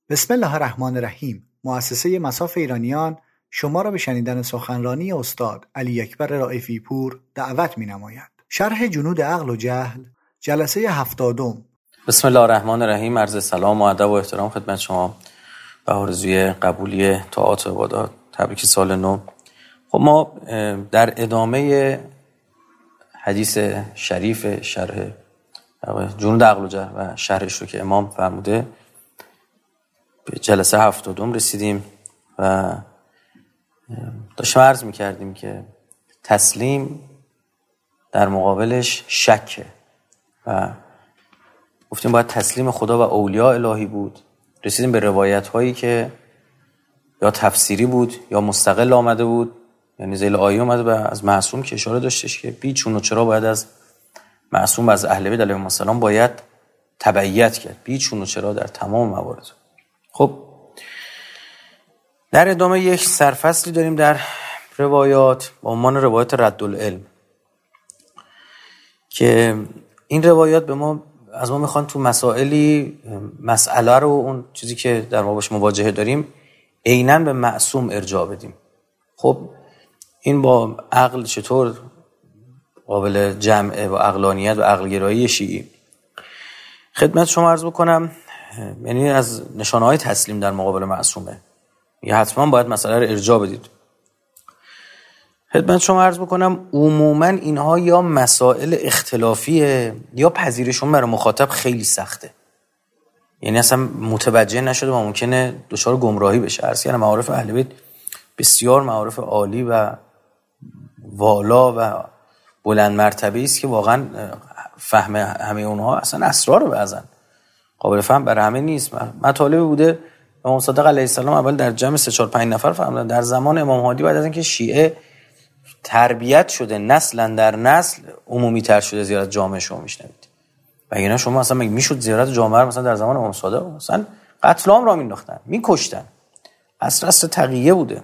بسم الله الرحمن الرحیم. مؤسسه مصاف ایرانیان شما را به شنیدن سخنرانی استاد علی اکبر رائفی پور دعوت می‌نماید. شرح جنود عقل و جهل، جلسه 70. بسم الله الرحمن الرحیم. عرض سلام و ادب و احترام خدمت شما و آرزوی قبولی طاعات و عبادات. تبریک سال نو. خب ما در ادامه حدیث شریف شرح جنود عقل و جهل و شرحش رو که امام فرموده به جلسه 70 رسیدیم و داشتیم عرض میکردیم که تسلیم در مقابلش شکه و گفتیم باید تسلیم خدا و اولیاء الهی بود. رسیدیم به روایت هایی که یا تفسیری بود یا مستقل آمده بود، یعنی ذیل آیه اومده و از معصوم که اشاره داشتش که بی چون و چرا باید از معصوم و از اهل بیت علیهم السلام باید تبعیت کرد، بی چون و چرا در تمام موارد. خب در ادامه یک سرفصلی داریم در روایات با عنوان روایات ردالعلم که این روایات به ما از ما میخوان تو مسائلی مسئله رو، اون چیزی که در ما باش مواجهه داریم، عیناً به معصوم ارجاع بدیم. خب این با عقل چطور قابل جمعه با عقلانیت و عقلگرایی شیعی؟ خدمت شما عرض بکنم، یعنی از نشانه‌های تسلیم در مقابل معصومه، یا حتما باید مسئله رو ارجاع بدید. خدمت شما عرض بکنم عموما اینها یا مسائل اختلافیه یا پذیرشون برای مخاطب خیلی سخته، یعنی اصلا متوجه نشده و ممکنه دچار گمراهی بشه. عرض کردم معارف اهل بیت بسیار معارف عالی و والا و بلند مرتبه است که واقعا فهم همه اونها اصلا اسرار بعضن قابل فهم برای همه نیست. مطالب بوده امام صادق علیه السلام اول در جمع 3-4-5 نفر فرمودن در زمان امام هادی بعد از اینکه شیعه تربیت شده نسلا در نسل عمومی تر شده زیارت جامعه شما میشنوید. و اینا شما اصلا میشد زیارت جامعه مثلا در زمان امام صادق مثلا قتل عام را مینداختن، میکشتن. اصل تقیه بوده.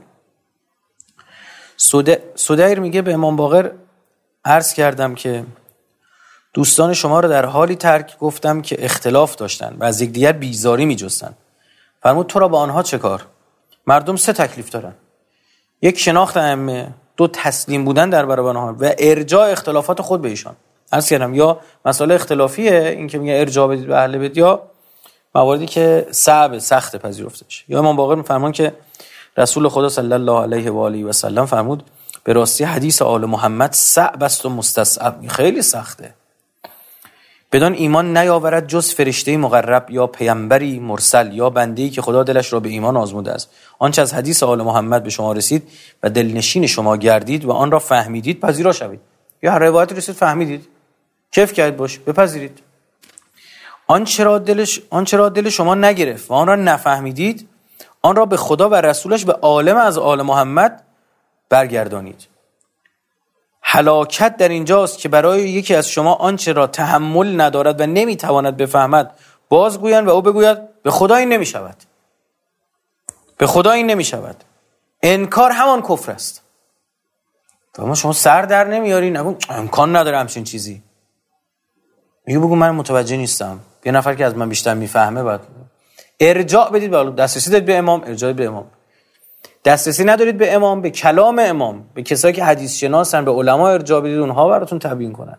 سدیر میگه به امام باقر عرض کردم که دوستان شما رو در حالی ترک گفتم که اختلاف داشتن و از یکدیگر بیزاری میجستن. فرمود تو را با آنها چه کار؟ مردم 3 تکلیف دارن: 1 شناخت ائمه، 2 تسلیم بودن در برابر آنها و ارجاع اختلافات خود به ایشان. عرض کردم یا مسئله اختلافیه این که میگه ارجاع بدید به اهل بیت، یا مواردی که صعب سخت پذیرفته شه. یا امام باقر میفرمان که رسول خدا صلی الله علیه و آله و سلم فرمود به راستی حدیث آل محمد صعب است و مستصعب، خیلی سخته. بدان ایمان نیاورد جز فرشته مقرب یا پیامبری مرسل یا بنده‌ای که خدا دلش را به ایمان آزموده است. آنچه از حدیث آل محمد به شما رسید و دلنشین شما گردید و آن را فهمیدید پذیرا شوید. یا هر روایتی رسید فهمیدید، کیف کرد باش، بپذیرید. آنچه را دل شما نگرفت و آن را نفهمیدید، آن را به خدا و رسولش به عالم از آل محمد برگردانید. هلاکت در اینجاست که برای یکی از شما آنچه را تحمل ندارد و نمیتواند بفهمد بازگویند و او بگوید به خدا این نمیشود. به خدا این نمیشود. انکار همان کفر است. اما شما سر در نمیاری، نگو امکان نداره همچین چیزی. بگو من متوجه نیستم. یه نفر که از من بیشتر میفهمه بعد ارجاع بدید به دسترسی دادید به امام، ارجاع به امام. دسترسی ندارید به امام، به کلام امام، به کسایی که حدیث شناسن، به علما ارجاع بدید، اونها براتون تبیین کنن.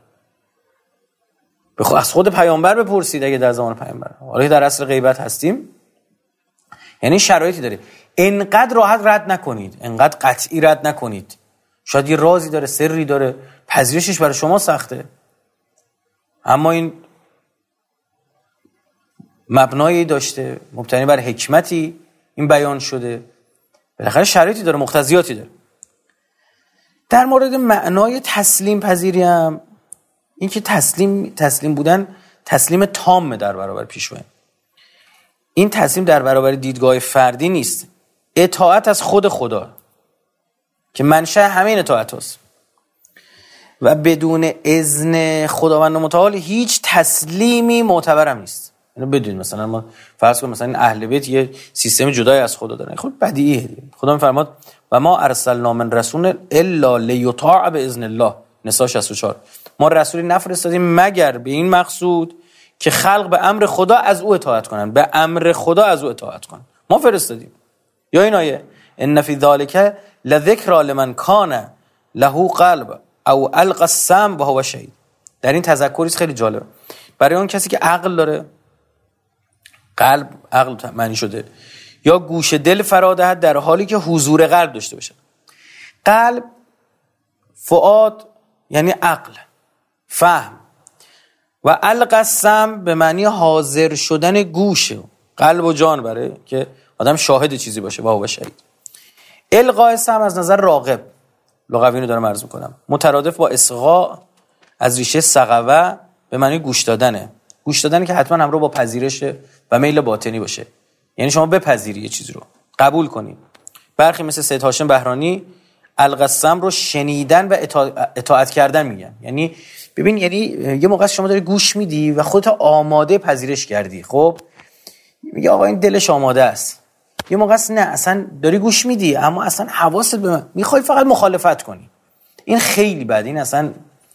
از خود پیامبر بپرسید اگه در زمان پیامبر. حالا در عصر غیبت هستیم، یعنی شرایطی داره. انقدر راحت رد نکنید، انقدر قطعی رد نکنید. شاید یه رازی داره، سری داره، پذیرشش برای شما سخته. اما این مبنایی داشته، مبتنی بر حکمتی این بیان شده. بالاخره شرایطی داره، مقتضیاتی داره. در مورد معنای تسلیم پذیری هم این که تسلیم بودن تسلیم تام در برابر پیشوا. این تسلیم در برابر دیدگاه فردی نیست، اطاعت از خود خدا که منشأ همین اطاعت است و بدون اذن خداوند متعال هیچ تسلیمی معتبرم نیست. اینو بدونید. مثلا ما فرض کنیم مثلا اهل بیت یه سیستم جدای از خدا دارن، خب بدیهیه. خدا میفرماد و ما ارسلنا من رسول الا لیطاع باذن الله، نساء 64. ما رسولی نفرستادیم مگر به این مقصود که خلق به امر خدا از او اطاعت کنن، به امر خدا از او اطاعت کنن. ما فرستادیم. یا این آیه ان فی ذلک لذکر لمن کان له قلب او القى السمع وهو شهید. در این تذکری خیلی جالبه برای اون کسی که عقل داره، قلب عقل معنی شده، یا گوش دل فرا دهد در حالی که حضور قلب داشته باشه. قلب، فؤاد یعنی عقل، فهم، و القى السمع به معنی حاضر شدن گوش، قلب و جان برای که آدم شاهد چیزی باشه و هو شهید. القاء السمع از نظر راغب، لغوی رو دارم عرض میکنم، مترادف با اصغاء از ریشه سقوه به معنی گوش دادنه. گوش دادنه که حتما همراه با پذیرش و میل باطنی باشه، یعنی شما بپذیری یه چیزی رو، قبول کنی. برخی مثل سید هاشم بهرانی القى السمع رو شنیدن و اطاعت کردن میگن. یعنی ببین، یعنی یه موقع شما داری گوش میدی و خودت آماده پذیرش کردی، خب میگه آقا این دلش آماده است. یه موقع نه، اصلا داری گوش میدی اما اصلا حواست به من میخوای فقط مخالفت کنی. این خیلی بد، این اصلا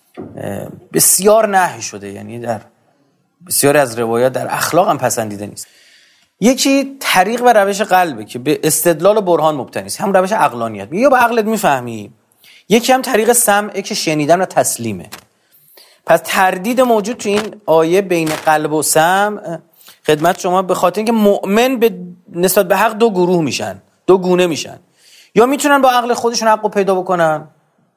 بسیار نهی شده، یعنی در بسیار از روایات در اخلاق هم پسندیده نیست. یکی طریق و روش قلبه که به استدلال و برهان مبتنی است، هم روش عقلانیت، یا با عقلت میفهمی. یکی هم طریق سمع که شنیدن و تسلیمه. پس تردید موجود تو این آیه بین قلب و سمع خدمت شما به خاطر اینکه مؤمن به نسبت به حق دو گروه میشن، دو گونه میشن. یا میتونن با عقل خودشون حقو پیدا بکنن،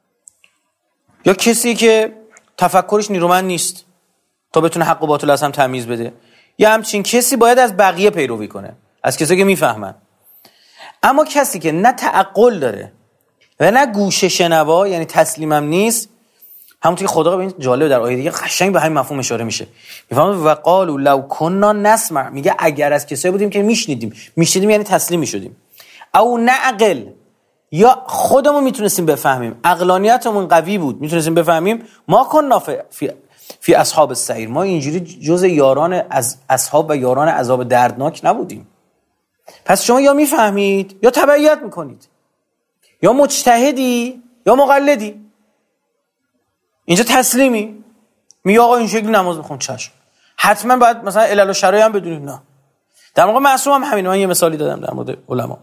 یا کسی که تفکرش نیرومند نیست تا بتونه حق و باطل از هم تمیز بده. یا همچین کسی باید از بقیه پیروی کنه، از کسی که میفهمن. اما کسی که نه تعقل داره و نه گوش شنوا، یعنی تسلیمم نیست، همونطور که خدا ببین جالب در آیه دیگه قشنگ به همین مفهوم اشاره میشه. میفهمه و قالوا لو كنا نسمع، میگه اگر از کسایی بودیم که میشنیدیم یعنی تسلیم میشدیم، او نعقل، یا خودمون میتونستیم بفهمیم، عقلانیتمون قوی بود میتونستیم بفهمیم، ما کنا فی اصحاب السعیر، ما اینجوری جز یاران از اصحاب و یاران عذاب دردناک نبودیم. پس شما یا میفهمید یا تبعیت میکنید، یا مجتهدی یا مقلدی. اینجا تسلیمی، میگه آقا این شکلی نماز بخون، چشم، حتما باید مثلا علل و شرایع هم بدونید. نه، در موقع معصوم هم همینه. من یه مثالی دادم در مورد علما.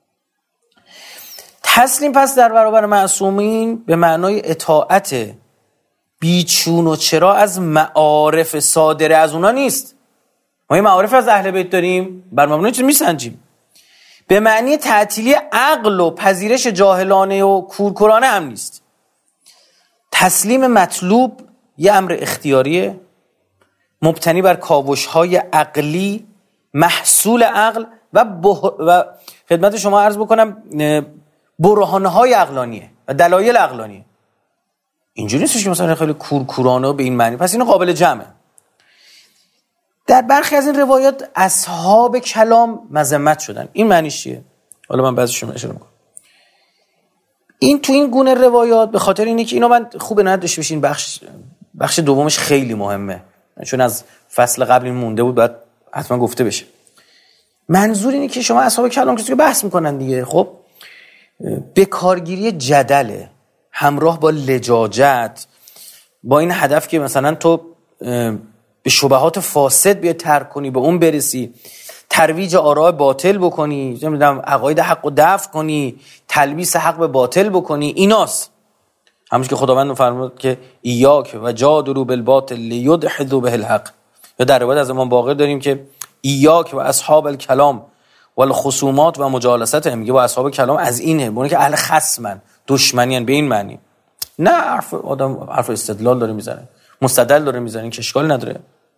تسلیم پس در برابر معصومین به معنای اطاعت بیچون و چرا از معارف صادره از اونا نیست. ما یه معارف از اهل بیت داریم، بر مبنای چیز میسنجیم. به معنی تعطیلی عقل و پذیرش جاهلانه و کورکورانه هم نیست. تسلیم مطلوب یه امر اختیاریه، مبتنی بر کاوش‌های عقلی، محصول عقل و خدمت شما عرض بکنم برهانهای عقلانیه و دلایل عقلانیه. اینجوری نیستش که مثلا خیلی کورکورانه به این معنی. پس اینو قابل جمعه. در برخی از این روایات اصحاب کلام مذمت شدن. این معنیش چیه؟ حالا من بعضیشون اشاره میکنم. این تو این گونه روایات به خاطر اینه که اینو من خوبه نداشته بشین، بخش دومش خیلی مهمه، چون از فصل قبل این مونده بود، باید حتما گفته بشه. منظور اینه که شما اصحاب کلام کسی که بحث میکنن دیگه، خب به کارگیری جدله همراه با لجاجت، با این هدف که مثلا تو به شبهات فاسد بیای ترک کنی، به اون برسی، ترویج آراء باطل بکنی، نمیدونم عقاید حق و دفع کنی، تلبیس حق به باطل بکنی، ایناست. همونش که خداوند فرمود که ایاک و جادلوا بالباطل لیدحضوا به الحق. یا در روایت از امام باقر داریم که ایاک و اصحاب الکلام والخصومات و مجالستهم، میگه با اصحاب کلام از اینه، بونه که اهل خصمن، دشمنیان، به این معنی. نه حرف استدلال داره میزنه، مستدل داره میزنه، که اشکال نداره.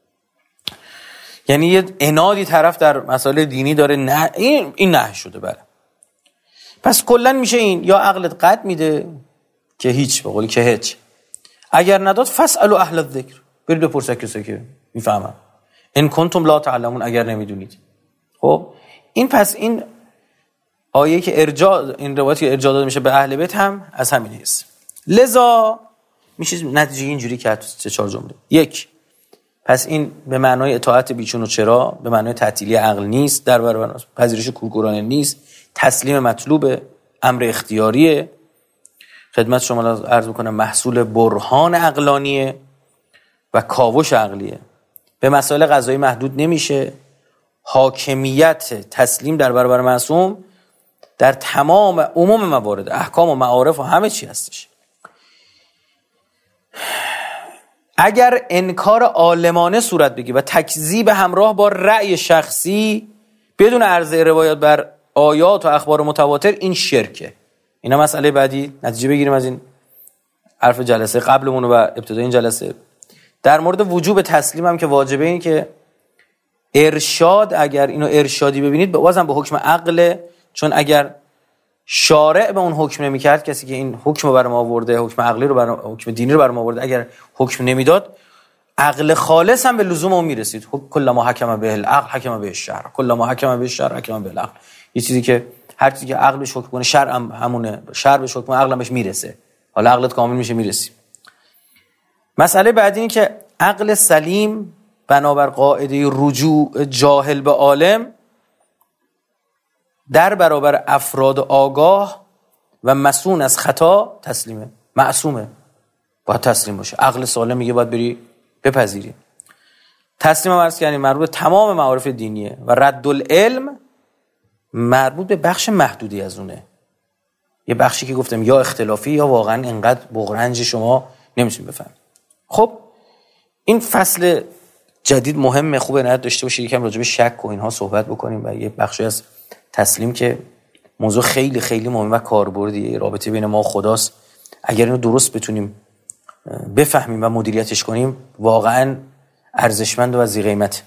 یعنی یه عنادی طرف در مسائل دینی داره، نه این نه شده. بله، پس کلا میشه این یا عقلت قد میده که هیچ، به قولی که هیچ، اگر نداد فاسالوا اهل الذکر، برید بپرسید کسی که میفهمن، ان کنتم لا تعلمون، اگر نمیدونید. خب این پس این آیه که ارجاع، این روایتی که ارجاع داده میشه به اهل بیت هم از همین هست. لذا میشه نتیجه اینجوری که چه 4 جمله. 1، پس این به معنای اطاعت بیچون و چرا، به معنای تعطیلی عقل نیست، در برابر پذیرش کورکورانه نیست، تسلیم مطلوب، امر اختیاریه، خدمت شما عرض میکنم محصول برهان عقلانیه و کاوش عقلیه. به مسائل قضایی محدود نمیشه. حاکمیت تسلیم در برابر معصوم در تمام عموم موارد، احکام و معارف و همه چی هستش. اگر انکار عالمانه صورت بگیره و تکذیب همراه با رأی شخصی بدون عرضه روایات بر آیات و اخبار متواتر، این شرکه. اینا مسئله بعدی. نتیجه بگیریم از این حرف جلسه قبلمون و ابتدای این جلسه. در مورد وجوب تسلیم هم که واجبه، این که ارشاد، اگر اینو ارشادی ببینید بازم به حکم عقل، چون اگر شارع به اون حکم نمی‌کرد، کسی که این حکم رو برام آورده، حکم عقلی رو حکم دینی رو برام آورده، اگر حکم نمیداد، عقل خالص هم به لزوم اون میرسید. کل ما حکم به العقل حکم به الشرع، کل ما حکم به الشرع حکم به العقل. یه چیزی که هر چیزی که عقلش حکم کنه شرع هم همونه، شرع بهش حکم عقل بهش میرسه. حالا عقلت کامل میشه میرسی. مسئله بعدی این که عقل سلیم بنابر قاعده رجوع جاهل به عالم در برابر افراد آگاه و مسئول از خطا تسلیمه، معصومه، باید تسلیم باشه. عقل سالم میگه باید بری بپذیری. تسلیم هم عرض کردیم مربوط به تمام معارف دینیه و رد العلم مربوط به بخش محدودی از اونه. یه بخشی که گفتم یا اختلافی یا واقعا اینقدر بغرنج شما نمیتونید بفهمید. خب این فصل جدید مهمه، خوبه عنایت داشته باشید یکم راجع به شک و اینها صحبت بکنیم و یه بخشی از تسلیم که موضوع خیلی خیلی مهم و کاربردیه، رابطه بین ما و خداست. اگر اینو درست بتونیم بفهمیم و مدیریتش کنیم واقعا ارزشمند و از قیمت.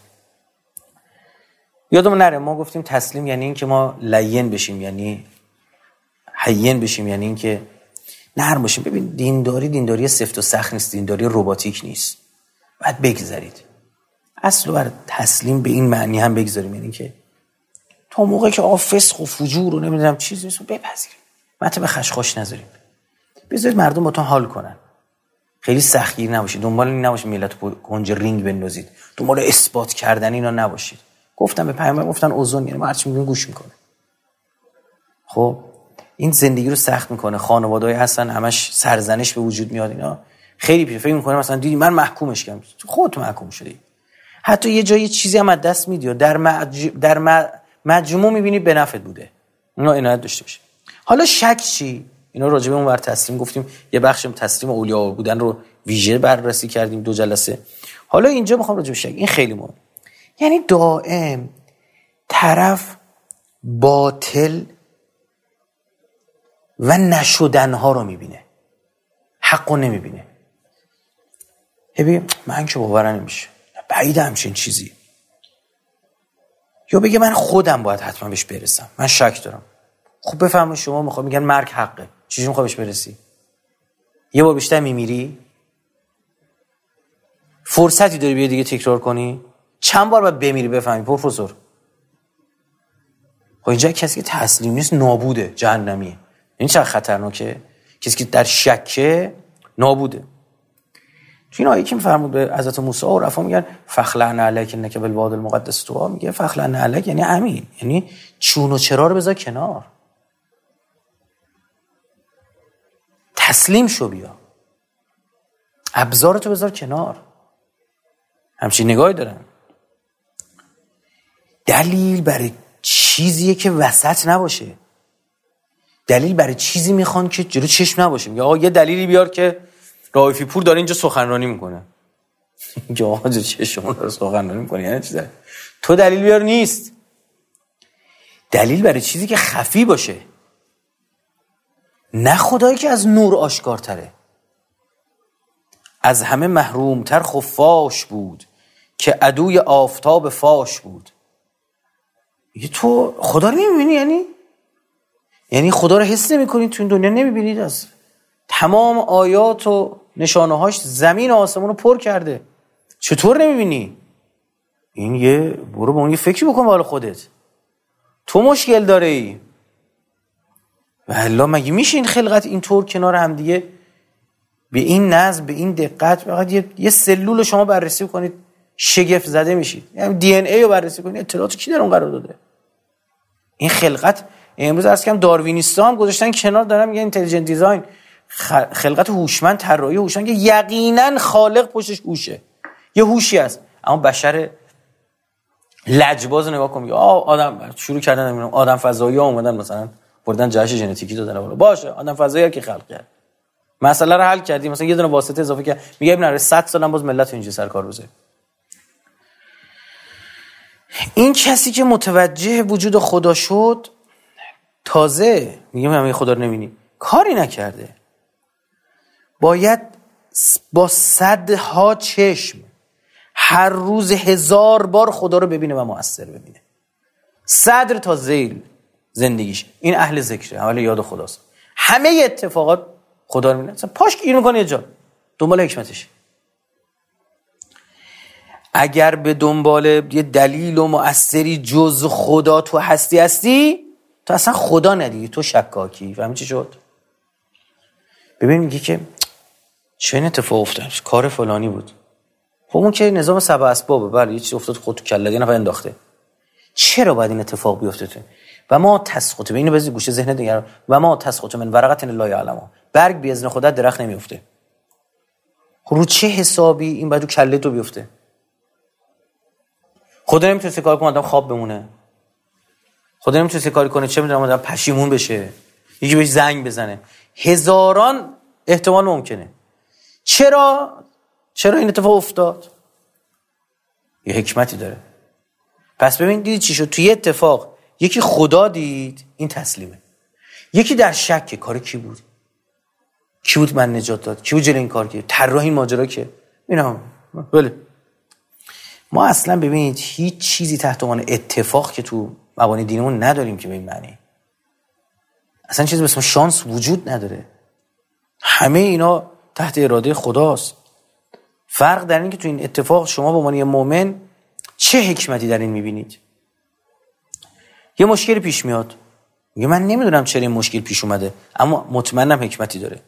یادمون نره ما گفتیم تسلیم یعنی این که ما لین بشیم، یعنی هین بشیم، یعنی این که نرم باشیم. ببین دینداری سفت و سخت نیست، دینداری رباتیک نیست. باید بگذارید. اصل بر تسلیم به این معنی هم بگذاریم، یعنی که تا موقعی که فسق و فجور رو نمیدونم چیزی رو بپذیریم، مطلب خشخاش نذاریم، بذارید مردم با تو حال کنن. خیلی سختگیر نباشید، دنبال این نباشید ملت رو کنج رینگ بندازید، دنبال اثبات کردن اینا نباشید. گفتم به پیامبر گفتن اوزون، یعنی ما هر چی میگیم گوش میکنه. خب این زندگی رو سخت میکنه. خانواده‌ای هستن همش سرزنش به وجود میاد، اینا خیلی پیش فکر میکنه مثلا دیدی من محکومش کردم، خودت محکوم شدی. حتی یه جایی چیزی هم از دست میدی، در مجموع میبینی به نفعت بوده. اینا عنایت داشته باشه. حالا شک چی؟ اینا راجع به اون ور تسلیم گفتیم، یه بخشم تسلیم اولیا بودن رو ویژه بررسی کردیم 2 جلسه. حالا اینجا میخوام راجع به شک، این خیلی مهمه. یعنی دائم طرف باطل و نشدنها رو میبینه، حقو نمیبینه. ببین من که باورم نمیشه، بعید همچین چیزی. یا بگه من خودم باید حتما بهش برسم، من شک دارم. خب بفهمون شما میگن مرگ حقه، چیزی میخوای بهش برسی؟ یه بار بیشتر میمیری؟ فرصتی داری بیا دیگه تکرار کنی؟ چند بار باید بمیری بفهمی پروفسور؟ خب اینجا کسی که تسلیم نیست نابوده، جهنمیه. این چقدر خطرناکه. کسی که در شکه نابوده. تو این آیه که میفرمود به حضرت موسی و رفا میگن فخلعن علیک انک بالواد المقدس طوی، میگه فخلعن علیک یعنی امین، یعنی چون و چرا رو بذار کنار، تسلیم شو، بیا ابزارتو بذار کنار. همچین نگاهی دارن. دلیل برای چیزیه که وسط نباشه، دلیل برای چیزی میخوان که جلو چشم نباشه. میگه آقا یه دلیلی بیار که رائفی پور داره اینجا سخنرانی میکنه. اینجا آقا جلو چشم داره سخنرانی میکنه یعنی چی؟ تو دلیل بیار نیست. دلیل برای چیزی که خفی باشه، نه خدایی که از نور آشکارتره. از همه محرومتر خفاش بود که عدوی آفتاب فاش بود. میگه تو خدا رو نمیبینی؟ یعنی خدا رو حس نمی‌کنید تو این دنیا؟ نمی‌بینید؟ از تمام آیات و نشانه‌هاش زمین و آسمون رو پر کرده، چطور نمی‌بینی؟ این یه برو با اون یه فکری بکن به حال خودت. تو مشکل داره ای؟ والله مگه میشه این خلقت اینطور کنار هم دیگه به این نظم، به این دقت؟ فقط یه سلول رو شما بررسی کنید شگفت زده میشید. یعنی دی ان ای رو بررسی کنید، اطلاعات کی در اون قرار داده؟ این خلقت امروز عرض کردم داروینیستا هم گذاشتن کنار، دارن میگن اینتلیجنت دیزاین، خلقت هوشمند، طراحی هوشمند، که یقینا خالق پشتش هوشه، یه هوشی هست، اما بشر لجباز نگاه کن، آدم شروع کردن آدم فضایی‌ها اومدن مثلا بردن جهش ژنتیکی دادن باشه آدم فضایی که خلق کرد مسئله رو حل کردی، مثلا یه دونه واسطه اضافه کرد، میگه ابن 100 سالم باز ملت اینجا سر کار بزنه. این کسی که متوجه وجود خدا شد تازه میگه من خدا رو نمی‌بینی، کاری نکرده، باید با صدها چشم هر روز 1000 بار خدا رو ببینه و مؤثر ببینه، صدر تا ذیل زندگیش. این اهل ذکره، اهل یاد خداست، همه اتفاقات خدا رو میبینه، پاش گیر میکنه یه جا، دنبال حکمتش. اگر به دنبال یه دلیل و مؤثری جز خدا تو هستی تو اصلا خدا ندیدی، تو شکاکی. فهمی چی شد؟ ببین میگه که چه این اتفاق افتاد، کار فلانی بود، خب اون که نظام سبع اسبابه، بله یه چیز افتاد خود تو کله یه نفر انداخته، چرا باید این اتفاق بیفته تو؟ و ما تسقط، اینو بزنی گوشه ذهن دیگه، و ما تسقط من ورقه الا یعلم، برگ بی اذن خدا درخت نمیفته. خب رو چه حسابی این باید تو کله تو بیفته؟ خدا نمیتونه کار کنه آدم خواب بمونه، خدا نمیتونه کاری کنه چه میدونم آدم پشیمون بشه، یکی بهش زنگ بزنه، هزاران احتمال ممکنه. چرا این اتفاق افتاد؟ یه حکمتی داره. پس ببین دیدی چی شد؟ توی یه اتفاق یکی خدا دید، این تسلیمه. یکی در شک، کار کی بود من نجات داد، کی بود جلوی این کار کرد، طراح این ماجرا که اینا. بله ما اصلا ببینید هیچ چیزی تحت عنوان اتفاق که تو مبانی دینمون نداریم که به این معنی. اصلا چیزی به اسم شانس وجود نداره، همه اینا تحت اراده خداست. فرق در این که تو این اتفاق شما به عنوان یه مؤمن چه حکمتی در این میبینید. یه مشکلی پیش میاد، میگه من نمیدونم چرا این مشکل پیش اومده، اما مطمئنم حکمتی داره.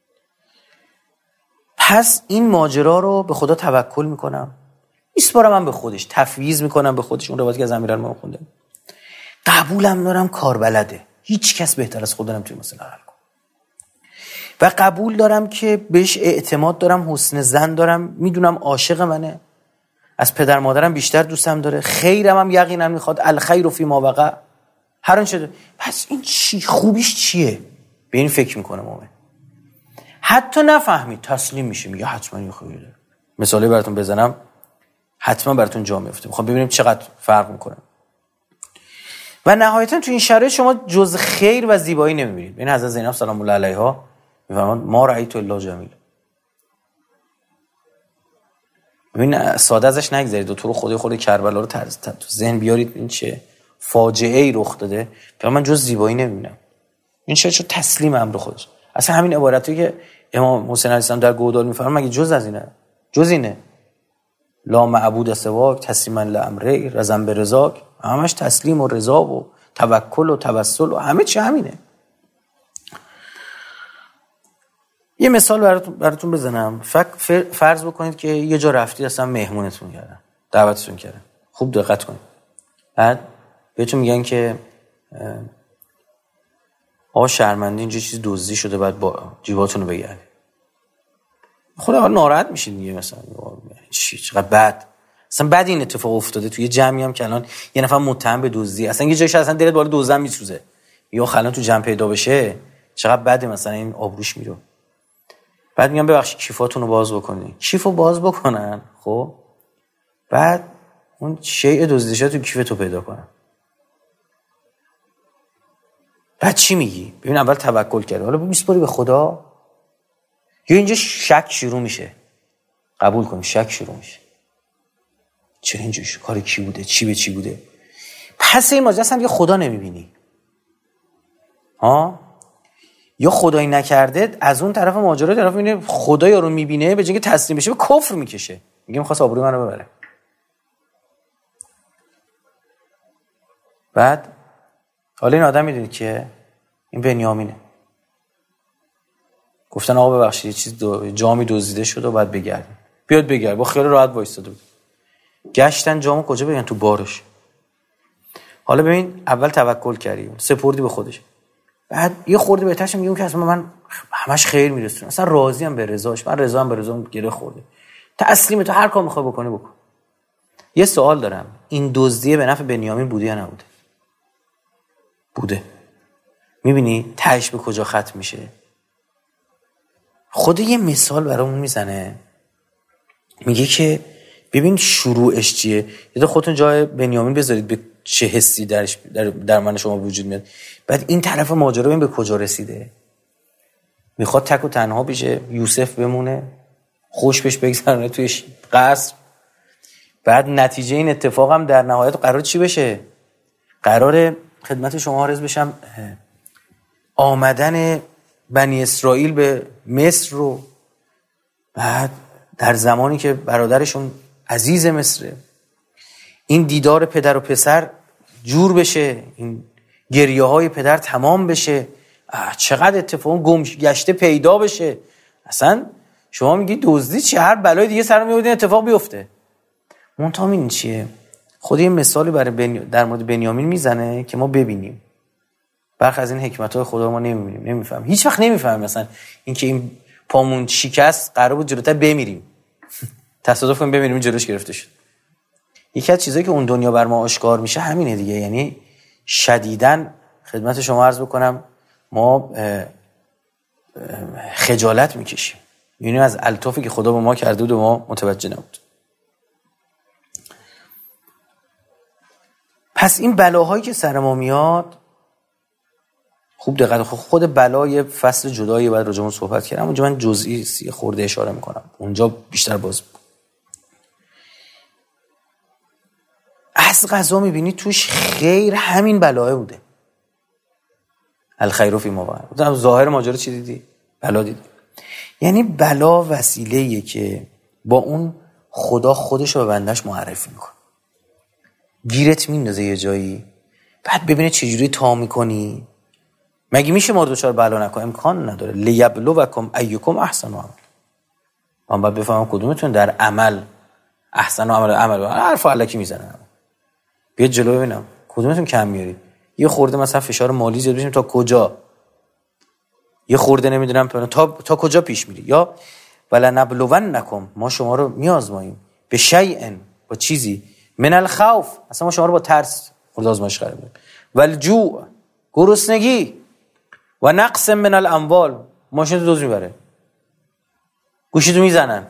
پس این ماجرا رو به خدا توکل میکنم، میسپارم من به خودش، تفویض میکنم به خودش. اون روایتی که از امیرالمومنین خوندم، قبولم دارم کار بلده، هیچ کس بهتر از خدا نمیتونه مثلا حل کنه، و قبول دارم که بهش اعتماد دارم، حسن ظن دارم، میدونم عاشق منه، از پدر مادرم بیشتر دوستم داره، خیرم هم یقینا میخواد، الخیر فی ما وقع، هر آنچه. پس این چی خوبیش چیه؟ به این فکر میکنه مومن. حتی نفهمید تسلیم میشه، میگه حتما یه خیری داره. مثالی براتون بزنم حتما براتون جا میفته، میخوام ببینیم چقدر فرق میکنه. و نهایتا تو این شرایط شما جز خیر و زیبایی نمیبینید. این حضرت زینب سلام الله علیها میفرماد ما رأیت الا جمیل. ببین ساده ازش نگذارید، تو رو خود کربلا رو تو ذهن بیارید، این چه فاجعه ای رخ داده، من جز زیبایی نمیبینم. این چه تسلیم امر خودش. اصلا همین عبارتی که امام حسین علیه السلام در گودال میفرماد مگه جز از اینه؟ جز اینه لا معبود سواک تسلیما لامری رضا برضاک، همش تسلیم و رضا و توکل و توسل و همه چی همینه. یه مثال براتون بزنم. فرض بکنید که یه جا رفتید اصلا مهمونتون کردن، دعوتتون کردن، خوب دقت کنید، بعد بهتون میگن که آقا شرمنده اینجا چیز دزدی شده، بعد با جیباتون رو بگردید. خدا ناراحت میشید دیگه، مثلا چقدر بد، اصلا بعد این اتفاق افتاده توی جمعی هم که الان یه نفر متهم به دزدی، اصلا یه جایش اصلا دلت بالا دزدم میسوزه، یا خلان تو جمع پیدا بشه چقدر بده، مثلا این آبروش میره. بعد میگم ببخشید کیفاتون رو باز بکنید، کیفو باز بکنن، خب بعد اون شیء دزدیده تو کیف تو پیدا کنن، بعد چی میگی؟ ببین اول توکل کرد، حالا میسپاری به خدا، یا اینجا شک شروع میشه، قبول کن شک شروع میشه، چرا اینجا کار کی بوده، چی به چی بوده. پس این ماجرا اصلا یه خدا نمیبینی یا خدایی نکرده، از اون طرف ماجرا طرف میبینه خدا یارو میبینه، به جای اینکه تسلیم بشه به کفر میکشه، میگه میخواست آبروی منو ببره. بعد حالا این آدم میدونید که این بنیامینه، گفتن آقا ببخشید یه چیز جامی دزدیده شد و بعد بگردیم، بیاد بگرد، با خیال راحت وایساده بود، گشتن جامو کجا بگن؟ تو بارش. حالا ببین اول توکل کردی، سپردی به خودش، بعد یه خورده بهترش میگم که اصلا من همش خیر میرسونم، اصلا راضی ام به رضاش، من رضا ام به رضام گره خورده، تسلیم، تو هر کار میخوای بکنی بکن. یه سوال دارم، این دزدیه به نفع بنیامین بوده یا نبوده؟ بوده. میبینی تهش به کجا ختم میشه؟ خود یه مثال برامون میزنه، میگه که ببین شروعش چیه. یه خودتون جای بنیامین بذارید به چه حسی در من شما وجود میاد. بعد این طرف ماجرا ببین به کجا رسیده. میخواد تک و تنها بشه، یوسف بمونه، خوش بهش بگذرونه توی قصر. بعد نتیجه این اتفاق هم در نهایت قرار چی بشه؟ قرار خدمت شما عرض بشم آمدن بنی اسرائیل به مصر رو، بعد در زمانی که برادرشون عزیز مصره، این دیدار پدر و پسر جور بشه، این گریه های پدر تمام بشه، چقدر اتفاق گشته پیدا بشه. اصلا شما میگی دزدی چی؟ هر بلای دیگه سر میاد این اتفاق بیفته. منتها این چیه؟ خود یه مثالی برای در مورد بنیامین میزنه که ما ببینیم. برخی از این حکمت‌های خدا ما نمی‌بینیم، نمی‌فهمیم. هیچ وقت نمی‌فهمیم مثلا اینکه این پامون شکست قرار بود جلوتر بمیریم. تصادف کنیم بمیریم جلوش گرفته شد. یکی از چیزایی که اون دنیا بر ما آشکار میشه همینه دیگه. یعنی شدیداً خدمت شما عرض بکنم ما خجالت میکشیم. یعنی از الطافی که خدا به ما کرده بود و ما متوجه نبود. پس این بلاهایی که سر ما میاد خوب دقت، خود بلای فصل جدایی بعد راجع به صحبت کردم. اونجا من جزئی خورده اشاره میکنم، اونجا بیشتر باز از قضا میبینی توش خیر همین بلاه بوده. الخیر فی ما بعد. ظاهر ماجرا چی دیدی؟ بلا دیدی. یعنی بلا وسیله‌ایه که با اون خدا خودش رو به بندش معرفی میکنه. گیرت میندازه یه جایی، بعد ببینه چجوری تا میکنی. مگه میشه ما دوچار بلا نکنه؟ امکان نداره. لیبلوکم ایکم احسن عمل. من باید بفهمم کدومتون در عمل احسن عمل حرف الکی میزنن. بیا جلو ببینم کدومتون کم میارید. یه خورده مثلا فشار مالی زیاد بشیم تا کجا، یه خورده نمیدونم تا کجا پیش میری. یا ولنبلونکم، ما شما رو میآزماییم، به شیء، با چیزی، من الخوف، اصلا ما شما رو با ترس خود آزمایش قرار میدیم، والجوع، گرسنگی، و نقص من الاموال، ماشین تو دزد میبره، گوشیتو میزنن،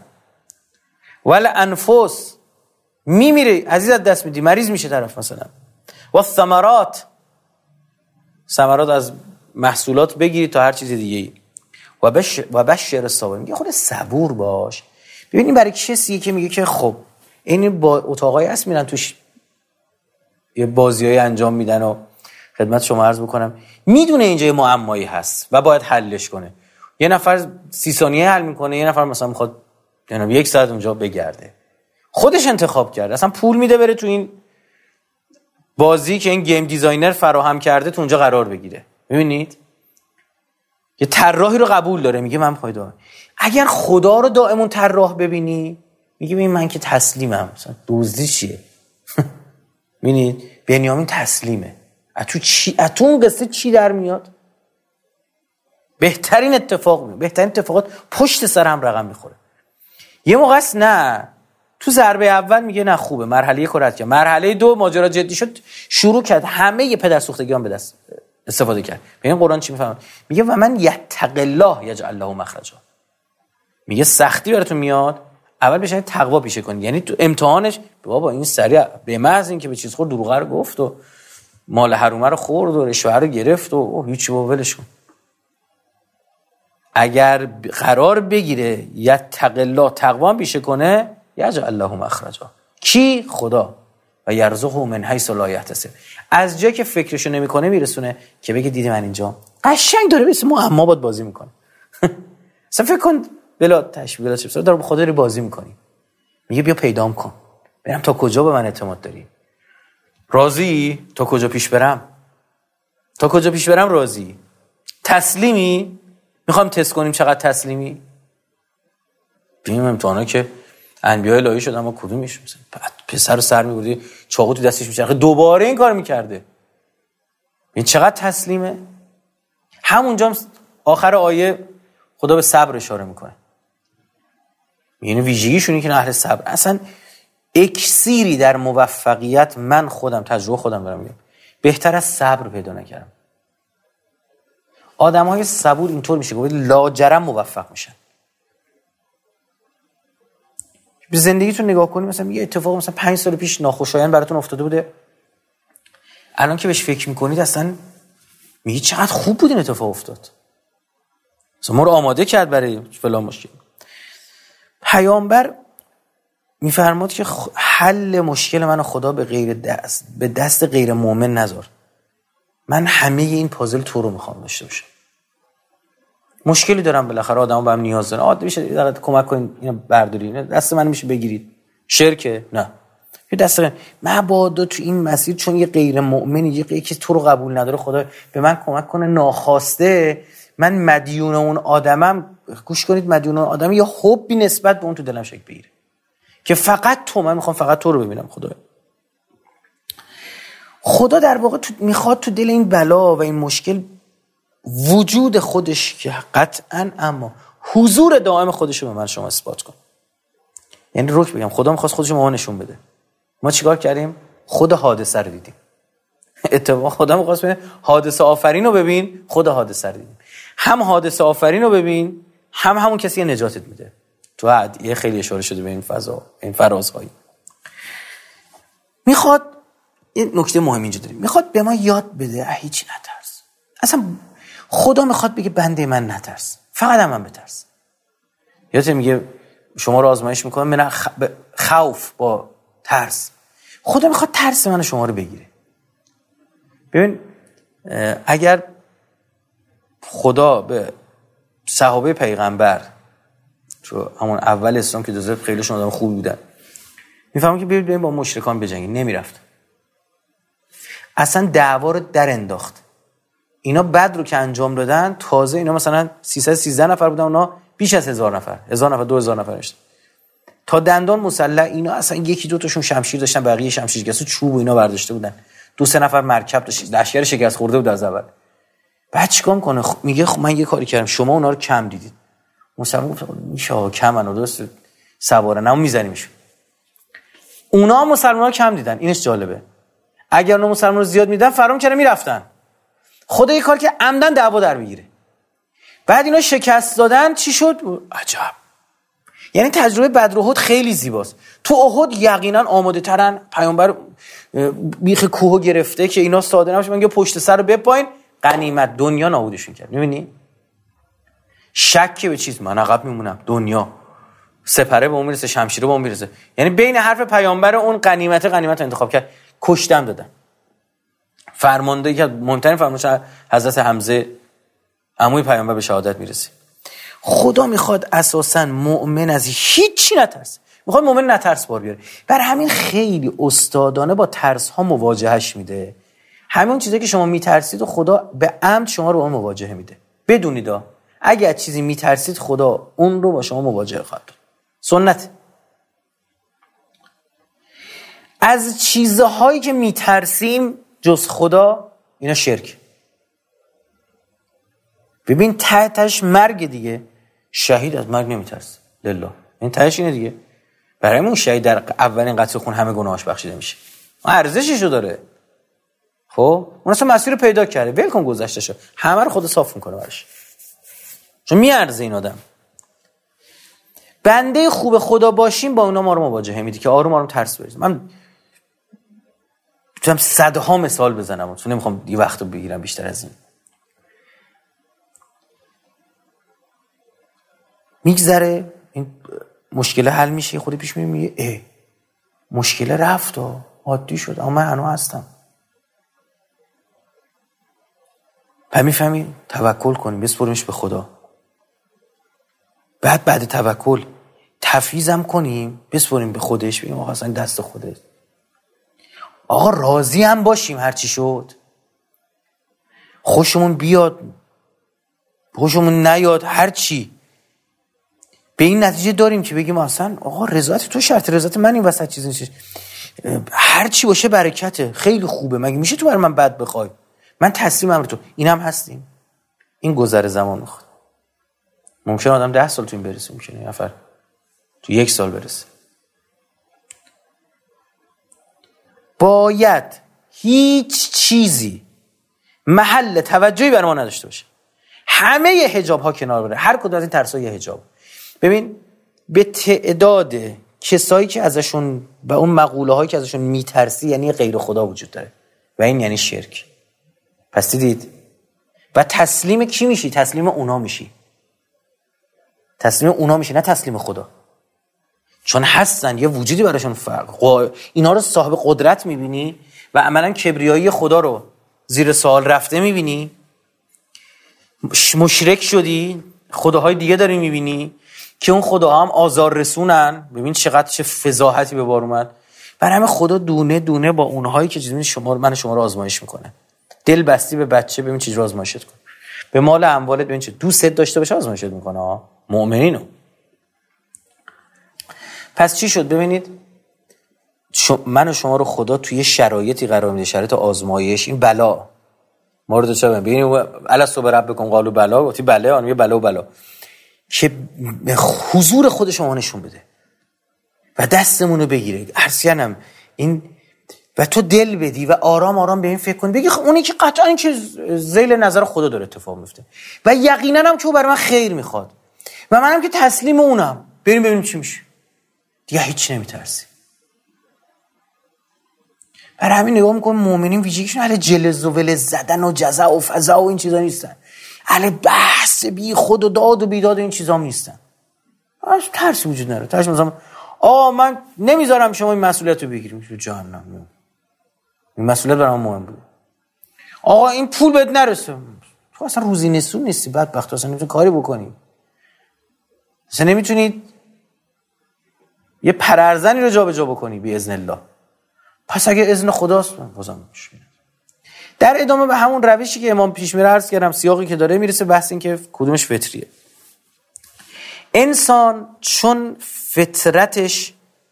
والانفس، میمیره، عزیز از دست میدی، مریض میشه طرف مثلا، و الثمرات، ثمرات از محصولات بگیری تا هر چیز دیگه ای، و بشر الصابرین، میگه خود صبور باش. ببینید برای کسی که میگه که خب این با اتاقای هست میرن توش یه بازیای انجام میدن و خدمت شما عرض بکنم میدونه اینجا یه معمایی هست و باید حلش کنه. یه نفر 30 ثانیه حل میکنه، یه نفر مثلا میخواد یعنی 1 ساعت اونجا بگرده. خودش انتخاب کرده، اصلا پول میده بره تو این بازی که این گیم دیزاینر فراهم کرده تو اونجا قرار بگیره. میبینید یه طراحی رو قبول داره، میگه من پایدار. اگر خدا رو دائمون طراح ببینی میگه ببین من که تسلیمم، مثلا دزدی چیه؟ میبینید بنیامین تسلیمه. اتو اون قصه چی در میاد؟ بهترین اتفاقات پشت سر هم رقم میخوره. یه موقع است نه تو ضربه اول میگه نه خوبه، مرحله 1 رد کرد، مرحله 2 ماجرا جدی شد، شروع کرد همه ی پدر سوختگیان به دست استفاده کرد. ببین قرآن چی میفهمه؟ میگه و من یتق الله یجعل له مخرجا. میگه سختی براتون میاد، اول بشین تقوا پیشه کنید. یعنی تو امتحانش بابا این سریع به محض اینکه به چیز خورد دروغ رو گفت و مال حرومه رو خورد و رشوه رو گرفت و هیچ ولش کن. اگر قرار بگیره یتق الله، تقوا پیشه کنه، یجعل له مخرجا. کی؟ خدا. و یرزقه من حیث لا یحتسب، از جایی که فکرشو نمیکنه میرسونه که بگه دیدی من اینجا قشنگ داره مثل معما باد بازی میکنه. اصلا فکر کن بلا تشبیه بلا چیپس داره با خدا رو بازی میکنی. میگه بیا پیدام کن ببینم تا کجا به من اعتماد داری، راضی تا کجا پیش برم راضی، تسلیمی؟ میخوام تست کنیم چقدر تسلیمی. ببینیم امتحانا که انبیاء الهی شد اما کدومش مثلا پسر رو سر میبردی چاقو تو دستش میچرخه دوباره این کار میکرده. این چقدر تسلیمه. همونجا آخر آیه خدا به صبر اشاره میکنه. یعنی ویژگیشون اینه که اهل صبر. اصلا اکسیری در موفقیت من خودم تجربه خودم دارم میگم بهتر از صبر پیدا نکردم. آدم‌های صبور اینطور میشه گفت لاجرم موفق میشن. به زندگیتون نگاه کنید، مثلا یه اتفاق مثلا 5 سال پیش ناخوشایند براتون افتاده بوده، الان که بهش فکر میکنید اصلا میگید چقدر خوب بود این اتفاق افتاد، مثلا ما رو آماده کرد برای فلان مشکل. پیامبر میفرماد که حل مشکل من خدا به دست غیر مؤمن نذار، من همه این پازل تو رو میخوام داشته باشم. مشکلی دارم، بالاخره آدم‌ها به هم نیاز دارن، عادی میشه در کمک کنین اینو بردارین، دست من میشه بگیرید. شرکه نه، یه دست مبادا تو این مسیر چون یه غیر مؤمنی، یکی تو رو قبول نداره، خدا به من کمک کنه ناخواسته من مدیون اون آدمم. گوش کنید، مدیون اون آدم یه حبی نسبت به اون تو دلم شکل بگیره که فقط تو، من میخوام فقط تو رو ببینم. خدا در واقع میخواد تو دل این بلا و این مشکل وجود خودش که قطعاً، اما حضور دائم خودش رو به من شما اثبات کن. یعنی روک بگم خدا میخواست خودش رو به ما نشون بده. ما چیکار کردیم؟ خود حادثه رو دیدیم. اتفاق خدا میخواست ببین حادثه آفرین رو ببین، خود حادثه رو دیدیم. هم حادثه آفرین رو ببین، هم همون کسی نجاتت میده. تو عدیه خیلی اشاره شده به این فضا، این فرازهایی. میخواد این نکته مهم اینجا داریم، میخواد به ما یاد بده هیچ نترس. اصلا خدا میخواد بگه بنده من نترس، فقط من بترس. یادت میگه شما رو آزمایش میکنه من خوف با ترس. خدا میخواد ترس من شما رو بگیره. ببین اگر خدا به صحابه پیغمبر تو همون اول اسلام که دوزه خیلیشون آدم خوب بودن میفهمم که بریم با مشرکان بجنگیم، نمیرفت. اصلا دعوا رو در انداخت. اینا بدر رو که انجام دادن، تازه اینا مثلا 313 نفر بودن، اونا بیش از 1000 نفر 2000 نفر داشتن تا دندان مسلح. اینا اصلا یکی دو تاشون شمشیر داشتن، بقیه شمشیرگسو چوب و اینا برداشته بودن. 2-3 نفر مرکب داشت، لشکر شکست خورده بود از اول. بعد چیکار میکنه؟ میگه من یه کاری کردم، شما اونا رو کم دیدید. مسلمان گفت میشه کمن و درست سوارن، اما میزنیمشون. اونا مسلمان‌ها کم دیدن. اینش جالبه، اگر اونا مسلمان‌ها زیاد میدن فرام کنه میرفتن. خدا یه کار که عمدن دعوا در بگیره. بعد اینا شکست دادن، چی شد؟ عجب. یعنی تجربه بدر و احد خیلی زیباست. تو احد یقینا آماده ترن، پیامبر بیخ کوه گرفته که اینا ساده نباشه، میگه پشت سر رو بپاین، غنیمت دنیا نابودشون کرد. میبینی؟ شک به چیز، من عقب میمونم، دنیا سپره به اون میرسه، شمشیره به اون میرسه. یعنی بین حرف پیامبر اون غنیمت انتخاب کرد، کشتم دادن. فرماندهی که مهمترین فرمانده حضرت حمزه عموی پیامبر به شهادت میرسه. خدا میخواد اساساً مؤمن از هیچی نترسه، میخواد مؤمن نترس بار بیاره. بر همین خیلی استادانه با ترس ها مواجهش میده. همون چیزی که شما میترسید و خدا به عمد شما رو با اون مواجهه میده. بدونید اگه از چیزی میترسید خدا اون رو با شما مواجهه خواهد کرد. سنت. از چیزهایی که میترسیم جز خدا، اینا شرک. ببین تهش مرگ دیگه. شهید از مرگ نمیترسه لله، این تهش اینه دیگه. برای اون شهید در اولین قطره خون همه گناهاش بخشیده میشه، ارزششو داره. خب اون اصلا مسیر رو پیدا کرده، ول کن گذشتهشو، همه رو خدا صاف میکنه براش، چون میارزه این آدم. بنده خوب خدا باشیم، با اونا ما رو مواجهه میدی که آروم آروم ترس بریزیم. من میتونم صدها مثال بزنم، چون نمیخوام یه وقت رو بگیرم بیشتر از این. میگذره این مشکل حل میشه، خودی پیش میگه مشکل رفت و عادی شد، اما من هنوز هستم. و میفهمی توکل کنیم، بسپریمش به خدا. بعد توکل تفویضم کنیم، بسپریم به خودش، بگیم آقا اصلا دست خودت. آقا راضی هم باشیم هر چی شد، خوشمون بیاد خوشمون نیاد، هر چی به این نتیجه داریم که بگیم اصلا آقا رضایت تو شرط رضایت من این وسط چیزی نیست، هر چی باشه برکته، خیلی خوبه، مگه میشه تو برای من بد بخوای؟ من تسلیمم تو. اینم هستیم. این گذر زمان میخواد. ممکنه آدم 10 سال تو این برسه، ممکنه نفر تو 1 سال برسه. باید هیچ چیزی محل توجهی بر ما نداشته باشه. همه حجاب ها کنار بره، هر کدوم از این ترس‌ها یه حجاب. ببین به تعداد کسایی که ازشون و اون مقوله هایی که ازشون میترسی یعنی غیر خدا وجود داره و این یعنی شرک. پس دیدید؟ و تسلیم کی میشی؟ تسلیم اونا میشی. تسلیم اونا میشی، نه تسلیم خدا. چون هستن یه وجودی براشون فرق. اینا رو صاحب قدرت میبینی و عملا کبریایی خدا رو زیر سوال رفته میبینی، مشرک شدی، خداهای دیگه داری میبینی که اون خداها هم آزار رسونن. ببین چقدر چه فضاحتی به بار اومد. برای همه خدا دونه دونه با اونهایی که چیزی من شما رو آزمایش میکنه. دل بستی به بچه، ببین چه جور آزمایشت کنه. به مال اموالت ببین چه دوست داشته باشه آزمایشت میکنه. مؤمنینو. پس چی شد؟ ببینید من و شما رو خدا توی شرایطی قرار میده، شرایط آزمایش، این بلا مورد چه ببینید الستو بربکم قالوا بلا، گفتی بله، آن یه بلا و بلا که حضور خود شما نشون بده و دستمون رو بگیره. عرضیانم این و تو دل بدی و آرام آرام به این فکر کن، بگی اونی که قطعا این که ذیل نظر خدا داره اتفاق میفته و یقینا هم که او برای من خیر میخواد و منم که تسلیم اونم. بریم ببینیم چی میشه. دیگه هیچ نمیترسی. برای همین نگاه میکنم مؤمنین ویژگیشون اهل جلز و ولز زدن و جزع و فضع و این چیزا نیستن. اهل بحث بی خود و داد و بیداد و این چیزا هم نیستن. اصلا ترس وجود نداره. ترس مثلا من نمیذارم شما این مسئولیت رو بگیریم تو جهنم. این مسئولیت برام مهم بود. آقا این پول بهت نرسه. تو اصلا روزی نسون نیستی، بدبخت، اصلا نمیتونی کاری بکنی. اصلا نمیتونی یه پرارزنی رو جابجا بکنی بی اذن الله. پس اگه اذن خداست بازم میشه. در ادامه به همون روشی که امام پیش میره عرض کردم، سیاقی که داره میرسه بحث این که کدومش فطریه. انسان چون فطرتش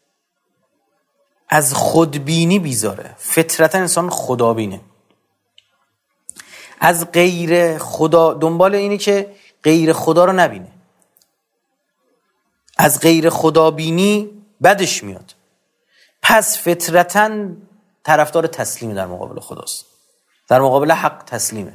از خودبینی بیزاره، فطرتا انسان خدابینه، از غیر خدا دنبال اینه که غیر خدا رو نبینه، از غیر خدا بینی بدش میاد. پس فطرتا طرفدار تسلیم در مقابل خداست، در مقابل حق تسلیمه.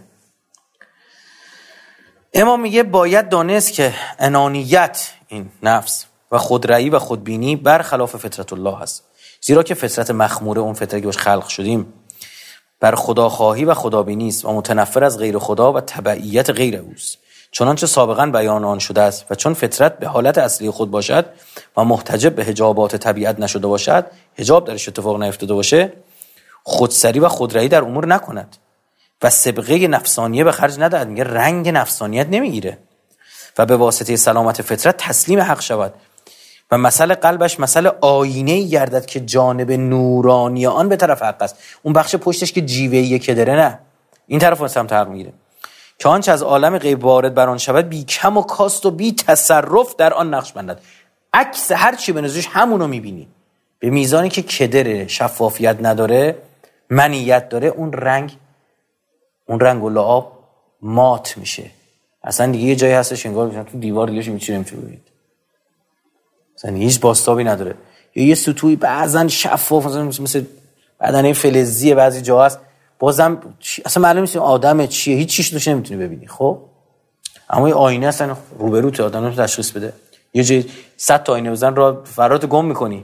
امام میگه باید دانست که انانیت، این نفس و خودرأیی و خودبینی برخلاف فطرت الله هست، زیرا که فطرت مخموره، اون فطرتی که باش خلق شدیم، بر خداخواهی و خدابینی است و متنفر از غیر خدا و تبعیت غیر اوست، چنانچه سابقا بیان آن شده است. و چون فطرت به حالت اصلی خود باشد و محتجب به حجابات طبیعت نشده باشد، حجاب درش اتفاق نیفتاده باشه، خودسری و خودرأیی در امور نکند و سبقه نفسانیه به خرج ندهد، میگه رنگ نفسانیت نمیگیره و به واسطه سلامت فطرت تسلیم حق شود و مسئله قلبش مسئله آینه‌ای گردد که جانب نورانی آن به طرف حق است. اون بخش پشتش که جیوه‌ایه که داره، نه، این طرف سمت حق میگیره که آنچه از عالم غیب وارد بر آن شود بی کم و کاست و بی تصرف در آن نقش بندد. عکس هر چی به نظرش همونو میبینی، به میزانی که کدره، شفافیت نداره، منیت داره، اون رنگ و لعاب مات میشه. اصلا دیگه یه جایی هستش انگار تو دیوار دیگه میچینه نمیتونه ببینید، اصلا هیچ باستابی نداره. یه سطوحی بعضن شفاف مثل بدنه فلزیه، بعضی جا هست بازم اصلا معلوم نیست آدم چیه، هیچ چیزی توش نمیتونی ببینی. خب اما یه آینه اصلا روبروت آدم رو تشخیص بده. یه جایی 100 تا آینه بزن را فرات گم میکنی.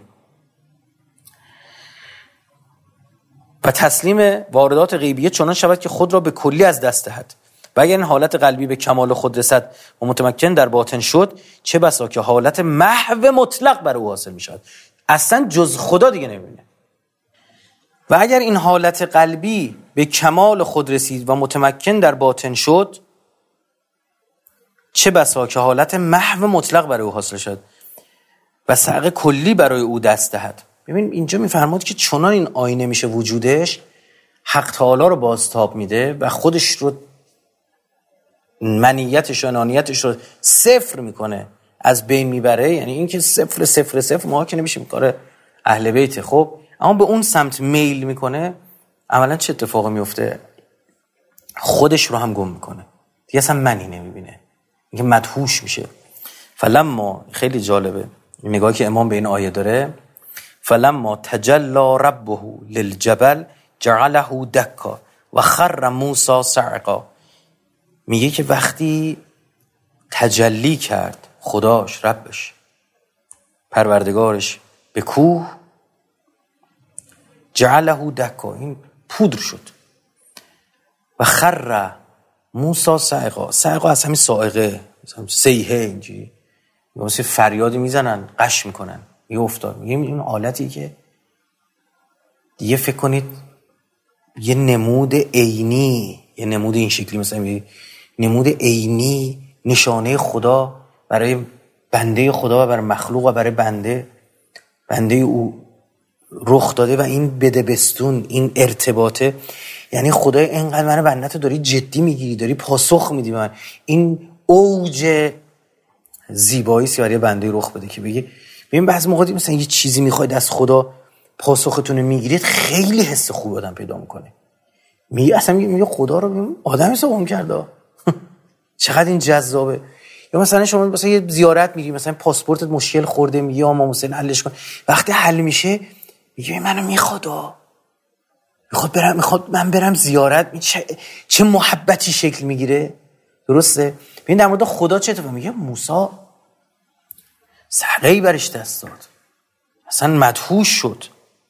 و تسلیم واردات غیبیه چنان شود که خود را به کلی از دست دهد و اگر این حالت قلبی به کمال خود رسد و متمکن در باطن شد، چه بسا که حالت محو مطلق بر او حاصل میشود، اصلا جز خدا دیگه نمیبینه. و اگر این حالت قلبی به کمال خود رسید و متمکن در باطن شد، چه بسا که حالت محو مطلق برای او حاصل شد و سعق کلی برای او دست دهد. ببین اینجا میفرماد که چنان این آینه میشه وجودش، حق تعالی رو بازتاب میده و خودش رو، منیتش و انانیتش رو صفر میکنه، از بین میبره. یعنی این که صفر صفر صفر ما که نمیشه کار اهل بیت. خب اما به اون سمت میل میکنه، عملا چه اتفاقی میفته؟ خودش رو هم گم میکنه، دیگه اصلا منی نمیبینه، اینکه مدهوش میشه. فلما، خیلی جالبه نگاهی که امام به این آیه داره، فلما تجلی ربه للجبل جعله دکا و خر موسی صعقا. میگه که وقتی تجلی کرد خداش، ربش، پروردگارش به کوه، جعله دکا، این پودر شد. و خر موسی صعقا. صعقا از همین صاعقه، مثلا سیحه، اینجوری مثل فریادی میزنن، قش میکنن، یه افتاد. میگه این آلتی که دیگه فکر کنید یه نمود عینی، یه نمود این شکلی، مثلا نمود عینی، نشانه خدا برای بنده خدا و برای مخلوق و برای بنده او رخ داده. و این بدبستون، این ارتباطه، یعنی خدای اینقدر من بندت داری جدی میگیری، داری پاسخ میدی من. این اوج زیبایی سی برای بنده رخ بده که بگی ببین بعضی موقع مثلا یه چیزی میخواید از خدا پاسختون میگیرید، خیلی حس خوب آدم پیدا میکنه. اصلا میگه خدا رو ببین آدمی سوام کرده چقدر این جذابه. یا مثلا شما مثلا یه زیارت میری، مثلا پاسپورتت مشکل خورده، میگی آقا حسین حلش کن، وقتی حل میشه میگه منو میخواد من برم زیارت. چه محبتی شکل میگیره. درسته؟ ببین در مورد خدا چه اتفاقی میگه. موسی صعقه‌ای برش دست داد، اصلا مدهوش شد.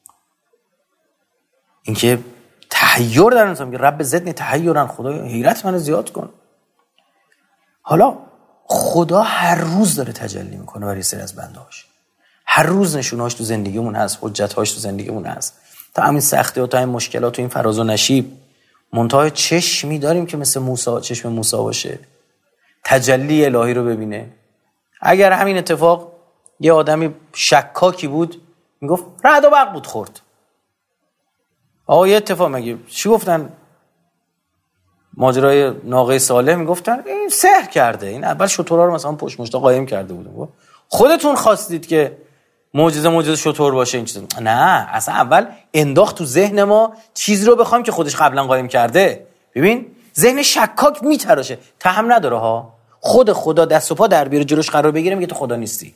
اینکه تحیر در انسان میگه رب زدنی تحیرن، خدا حیرت منو زیاد کن. حالا خدا هر روز داره تجلی میکنه برای سری از بندهاش، هر روز نشونهاش تو زندگیمون هست، حجتهاش تو زندگیمون هست. تا همین سختی و تا این مشکلات و این فراز و نشیب، منتهای چشمی داریم که مثل موسی، چشم موسی باشه، تجلی الهی رو ببینه. اگر همین اتفاق یه آدمی شکاکی بود میگفت رعد و برق بود خورد. آقا یه اتفاق مگه چی گفتن ماجرای ناقه صالح؟ میگفتن این سحر کرده، این اول شترها رو مثلا پشت مشتا قایم کرده بود. خودتون خواستید که معجزه شتر باشه این چیز. نه، اصلا اول انداخت تو ذهن ما چیزی رو بخوایم که خودش قبلا قایم کرده. ببین ذهن شکاک میتراشه، تهم نداره ها. خدا دست و پا در بیاره جلوش قرار بگیره، میگه تو خدا نیستی.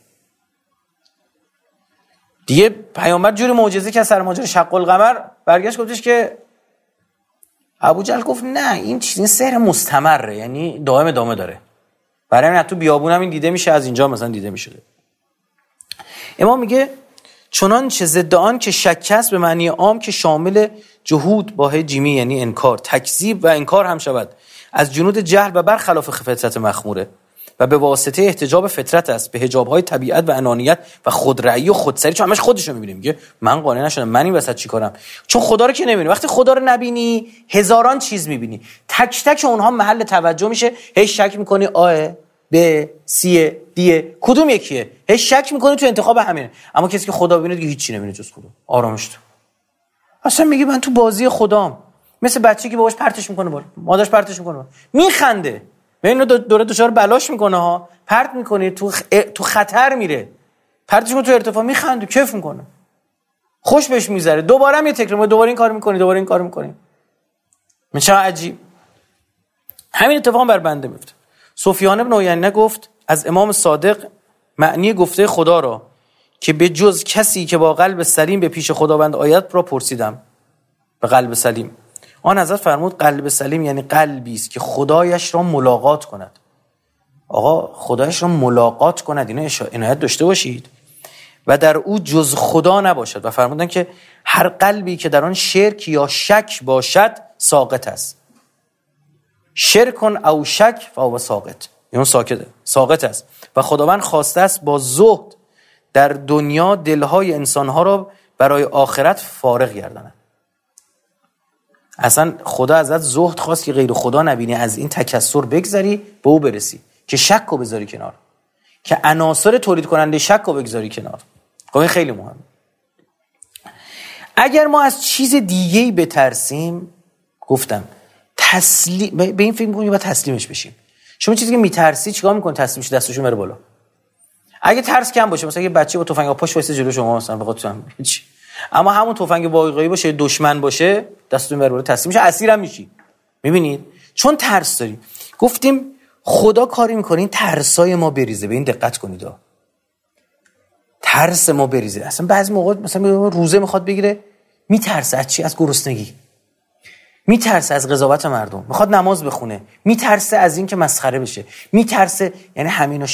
دیگه پیامبر جوری معجزه که سر ماجرا شق القمر برگشت گفتش که ابوجهل گفت نه این چیز، این سحر مستمره، یعنی دائم داره. برای همین تو بیابون هم این دیده میشه، از اینجا مثلا دیده میشه. امام میگه چنانچه ضد آن که شک است به معنی عام که شامل جهود با جیمی یعنی انکار، تکذیب و انکار هم شود، از جنود جهل و برخلاف فطرت مخموره و به واسطه احتجاب فطرت است به حجاب‌های طبیعت و انانیت و خودرأیی و خودسری. چون همش خودشو می‌بینه، میگه من قانع نشدم، من این وسط چیکارم؟ چون خدا رو که نمی‌بینی. وقتی خدا رو نبینی هزاران چیز می‌بینی، تک تک اونها محل توجه میشه. هی شک می‌کنی آ ب سی دی کدوم یکیه، هی شک می‌کنی تو انتخاب همینه. اما کسی که خدا ببینه دیگه هیچی نمی‌بینه جز خدا. آرامش تو. اصلا میگه من تو بازی خدام، مثل بچه‌ای که باباش پرتش می‌کنه بالا، مادرش پرتش می‌کنه، میخنده. اینو دوره دچار بلاش میکنه ها، پرت میکنه تو خطر میره، پرتش میکنه تو ارتفاع، میخنده، کیف میکنه، خوش بهش میذاره. دوباره هم یه تکرار، دوباره این کار میکنی. من چه عجیب. همین اتفاق بر بنده میفته. سفیان بن عیینه گفت از امام صادق معنی گفته خدا را که به جز کسی که با قلب سلیم به پیش خداوند آید را پرسیدم. به قلب سلیم آن حضرت فرمود قلب سلیم یعنی قلبی است که خدایش را ملاقات کند. آقا خدایش را ملاقات کند، اینو عنایت داشته باشید. و در او جز خدا نباشد. و فرمودن که هر قلبی که در آن شرک یا شک باشد ساقط است. شرکن او شک فهو ساقط، یعنی ساقط است. و خداوند خواسته است با زهد در دنیا دلهای انسانها را برای آخرت فارغ گرداند. اصلا خدا ازت زهد خواست که غیر خدا نبینی، از این تکثر بگذری به او برسی، که شک رو بذاری کنار، که عناصر تولید کننده شک رو بگذاری کنار. خب این خیلی مهمه. اگر ما از چیز دیگه‌ای بترسیم، گفتم به این فکر می‌کنیم باید تسلیمش بشیم. شما چیزی که میترسی چیکار می‌کنی؟ تسلیمش، دستشو بره بالا. اگه ترس کم باشه، مثلا یه بچه با تفنگ پاش وایسه جلو شما، مثلا بخاطر هیچ، اما همون تفنگ واقعی باشه، دشمن باشه، دستتون بره بالا، تسلیم میشه، اسیرم میشی. میبینید؟ چون ترس داری. گفتیم خدا کاری میکنه این ترسای ما بریزه. به این دقت کنید. ترس ما بریزه. اصلا بعضی موقع مثلا روزه میخواد بگیره، میترسه از چی؟ از گرسنگی، میترسه از قضاوت مردم، میخواد نماز بخونه، میترسه از این که مسخره بشه، میترسه. یعنی همینو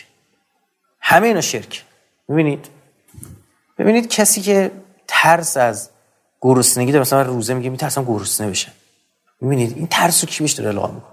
شرک. ببینید کسی که ترس از گرسنگی داره، مثلا روزه میگه میترسم گرسنه بشه، میبینید این ترسو کی بهش داره القا میکنه؟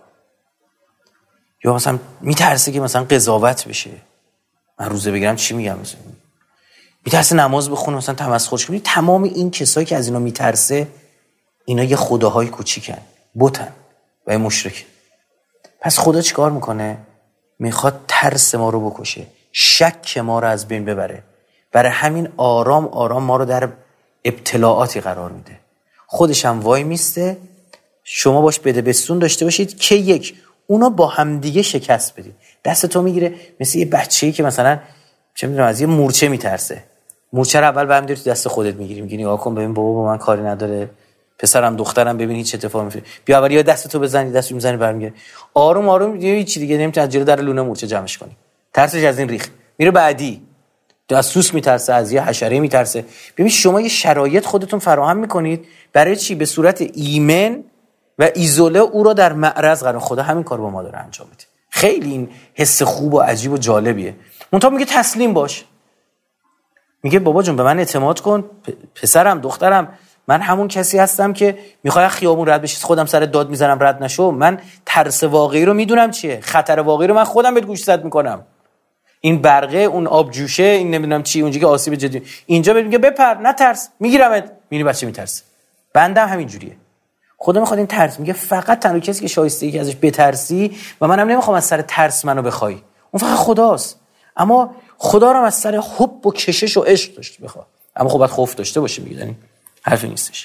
یا مثلا میترسه که مثلا قضاوت بشه، من روزه بگیرم چی میگم، مثلا میترسه نماز بخونه، مثلا تمسخرش کنه. تمام این کسایی که از اینا میترسه، اینا یه خداهای کوچیکن، بتن و مشرکن. پس خدا چیکار میکنه؟ میخواد ترس ما رو بکشه، شک ما رو از بین ببره. برای همین آرام آرام ما رو در ابتلاعاتی قرار میده. خودش هم وای میسته، شما باش بده بستون داشته باشید که یک اونا با همدیگه شکست بدید. دست تو میگیره مثل یه بچه‌ای که مثلا چه میدونم از یه مورچه میترسه، مورچه رو اول برمی‌داری تو دست خودت میگیری، میگی نگاه کن ببین بابا با من کاری نداره، پسرم دخترم ببین هیچ اتفاقی نمیفته، بیا اول یا دست تو بزنی، دستو میزنی برمیگره، آروم آروم یه چیز دیگه نمیتونی از جلو در لونه مورچه جمعش کنی، ترسش از این ریخ میره بعدی، از سوسک میترسه، از یه حشره میترسه. ببین شما یه شرایط خودتون فراهم میکنید برای چی؟ به صورت ایمن و ایزوله او را در معرض قرار. خدا همین کارو با ما داره انجام میده. خیلی این حس خوب و عجیب و جالبیه. منتها میگه تسلیم باش، میگه بابا جون به من اعتماد کن، پسرم دخترم، من همون کسی هستم که میخوای خیابون رد بشی خودم سر داد میزنم رد نشو، من ترس واقعی رو میدونم چیه، خطر واقعی رو من خودم بهت گوشزد میکنم. این برقه، اون آب جوشه، این نمیدونم چی، اونجا که آسیب جدی، اینجا بهت میگه بپر نترس، میگیرمت. میبینی بچه میترسه، بنده هم همین جوریه. خدا میخواد این ترس، میگه فقط تنها کسی که شایسته‌ای که ازش بترسی و منم نمیخوام از سر ترس منو بخوای، اون فقط خداست. اما خدا رو از سر حب و کشش و عشق داشته بخواد، اما خب باید خوف داشته باشه. میگه یعنی حرفی نیستش.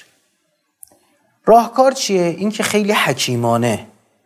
راهکار چیه؟ این که خیلی حکیمانه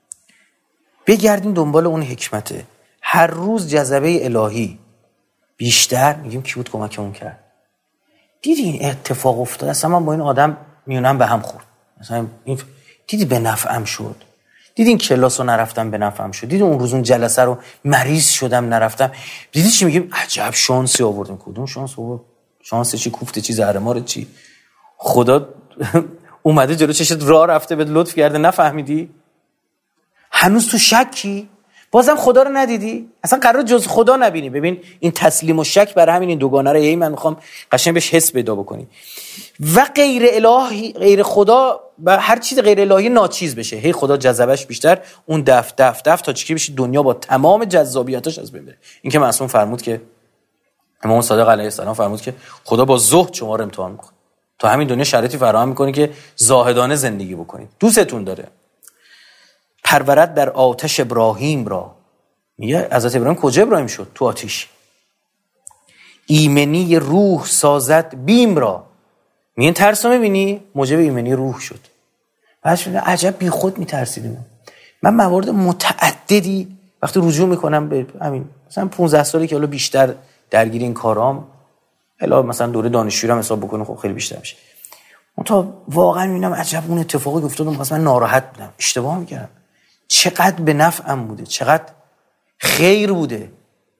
بگردیم دنبال اون حکمته. هر روز جذبه الهی بیشتر میگیم کی بود کمکمون کرد. دیدی این اتفاق افتاد، اصلا من با این آدم میونم به هم خورد، مثلا این دیدی به نفعم شد، دیدی این کلاس رو نرفتم به نفعم شد، دیدی اون روز اون جلسه رو مریض شدم نرفتم، دیدی چی میگیم عجب شانسی آوردیم. کدوم شانس آورد؟ شانس چی؟ کوفته چی؟ زهرمار چی؟ خدا اومده جلو چشت راه رفته بهت لطف کرده نفهمیدی؟ هنوز تو شکی؟ بازم خدا رو ندیدی؟ اصلا قرار جز خدا نبینی. ببین این تسلیم و شک برای همین این دوگانه رو من میخوام قشنگ بهش حس پیدا بکنی. و غیر الهی، غیر خدا و هر چیز غیر الهی ناچیز بشه، هی خدا جذبش بیشتر، اون دف تا چیزی بشه دنیا با تمام جذابیتاش از بین بره. این که معصوم فرمود که امام صادق علیه السلام فرمود که خدا با زهد شما رو امتحان میکنه، تا همین دنیا شرایطی فراهم میکنه که زاهدانه زندگی بکنید. دوستتون داره. پرورد در آتش ابراهیم را، میگه حضرت ابراهیم کجا ابراهیم شد؟ تو آتش. ایمنی روح سازد بیم را، میگه ترس رو میبینی؟ موجب ایمنی روح شد. بعدش میگه عجب بی خود میترسیدیم. من موارد متعددی وقتی رجوع میکنم به همین مثلا 15 سالی که حالا بیشتر درگیر این کارام، الا مثلا دوره دانشجویی رو حساب بکنم خب خیلی بیشتر میشه. اون تا واقعا میبینم عجب اون اتفاقی افتاد، من ناراحت بودم، اشتباه میکردم، چقدر به نفعم بوده، چقدر خیر بوده.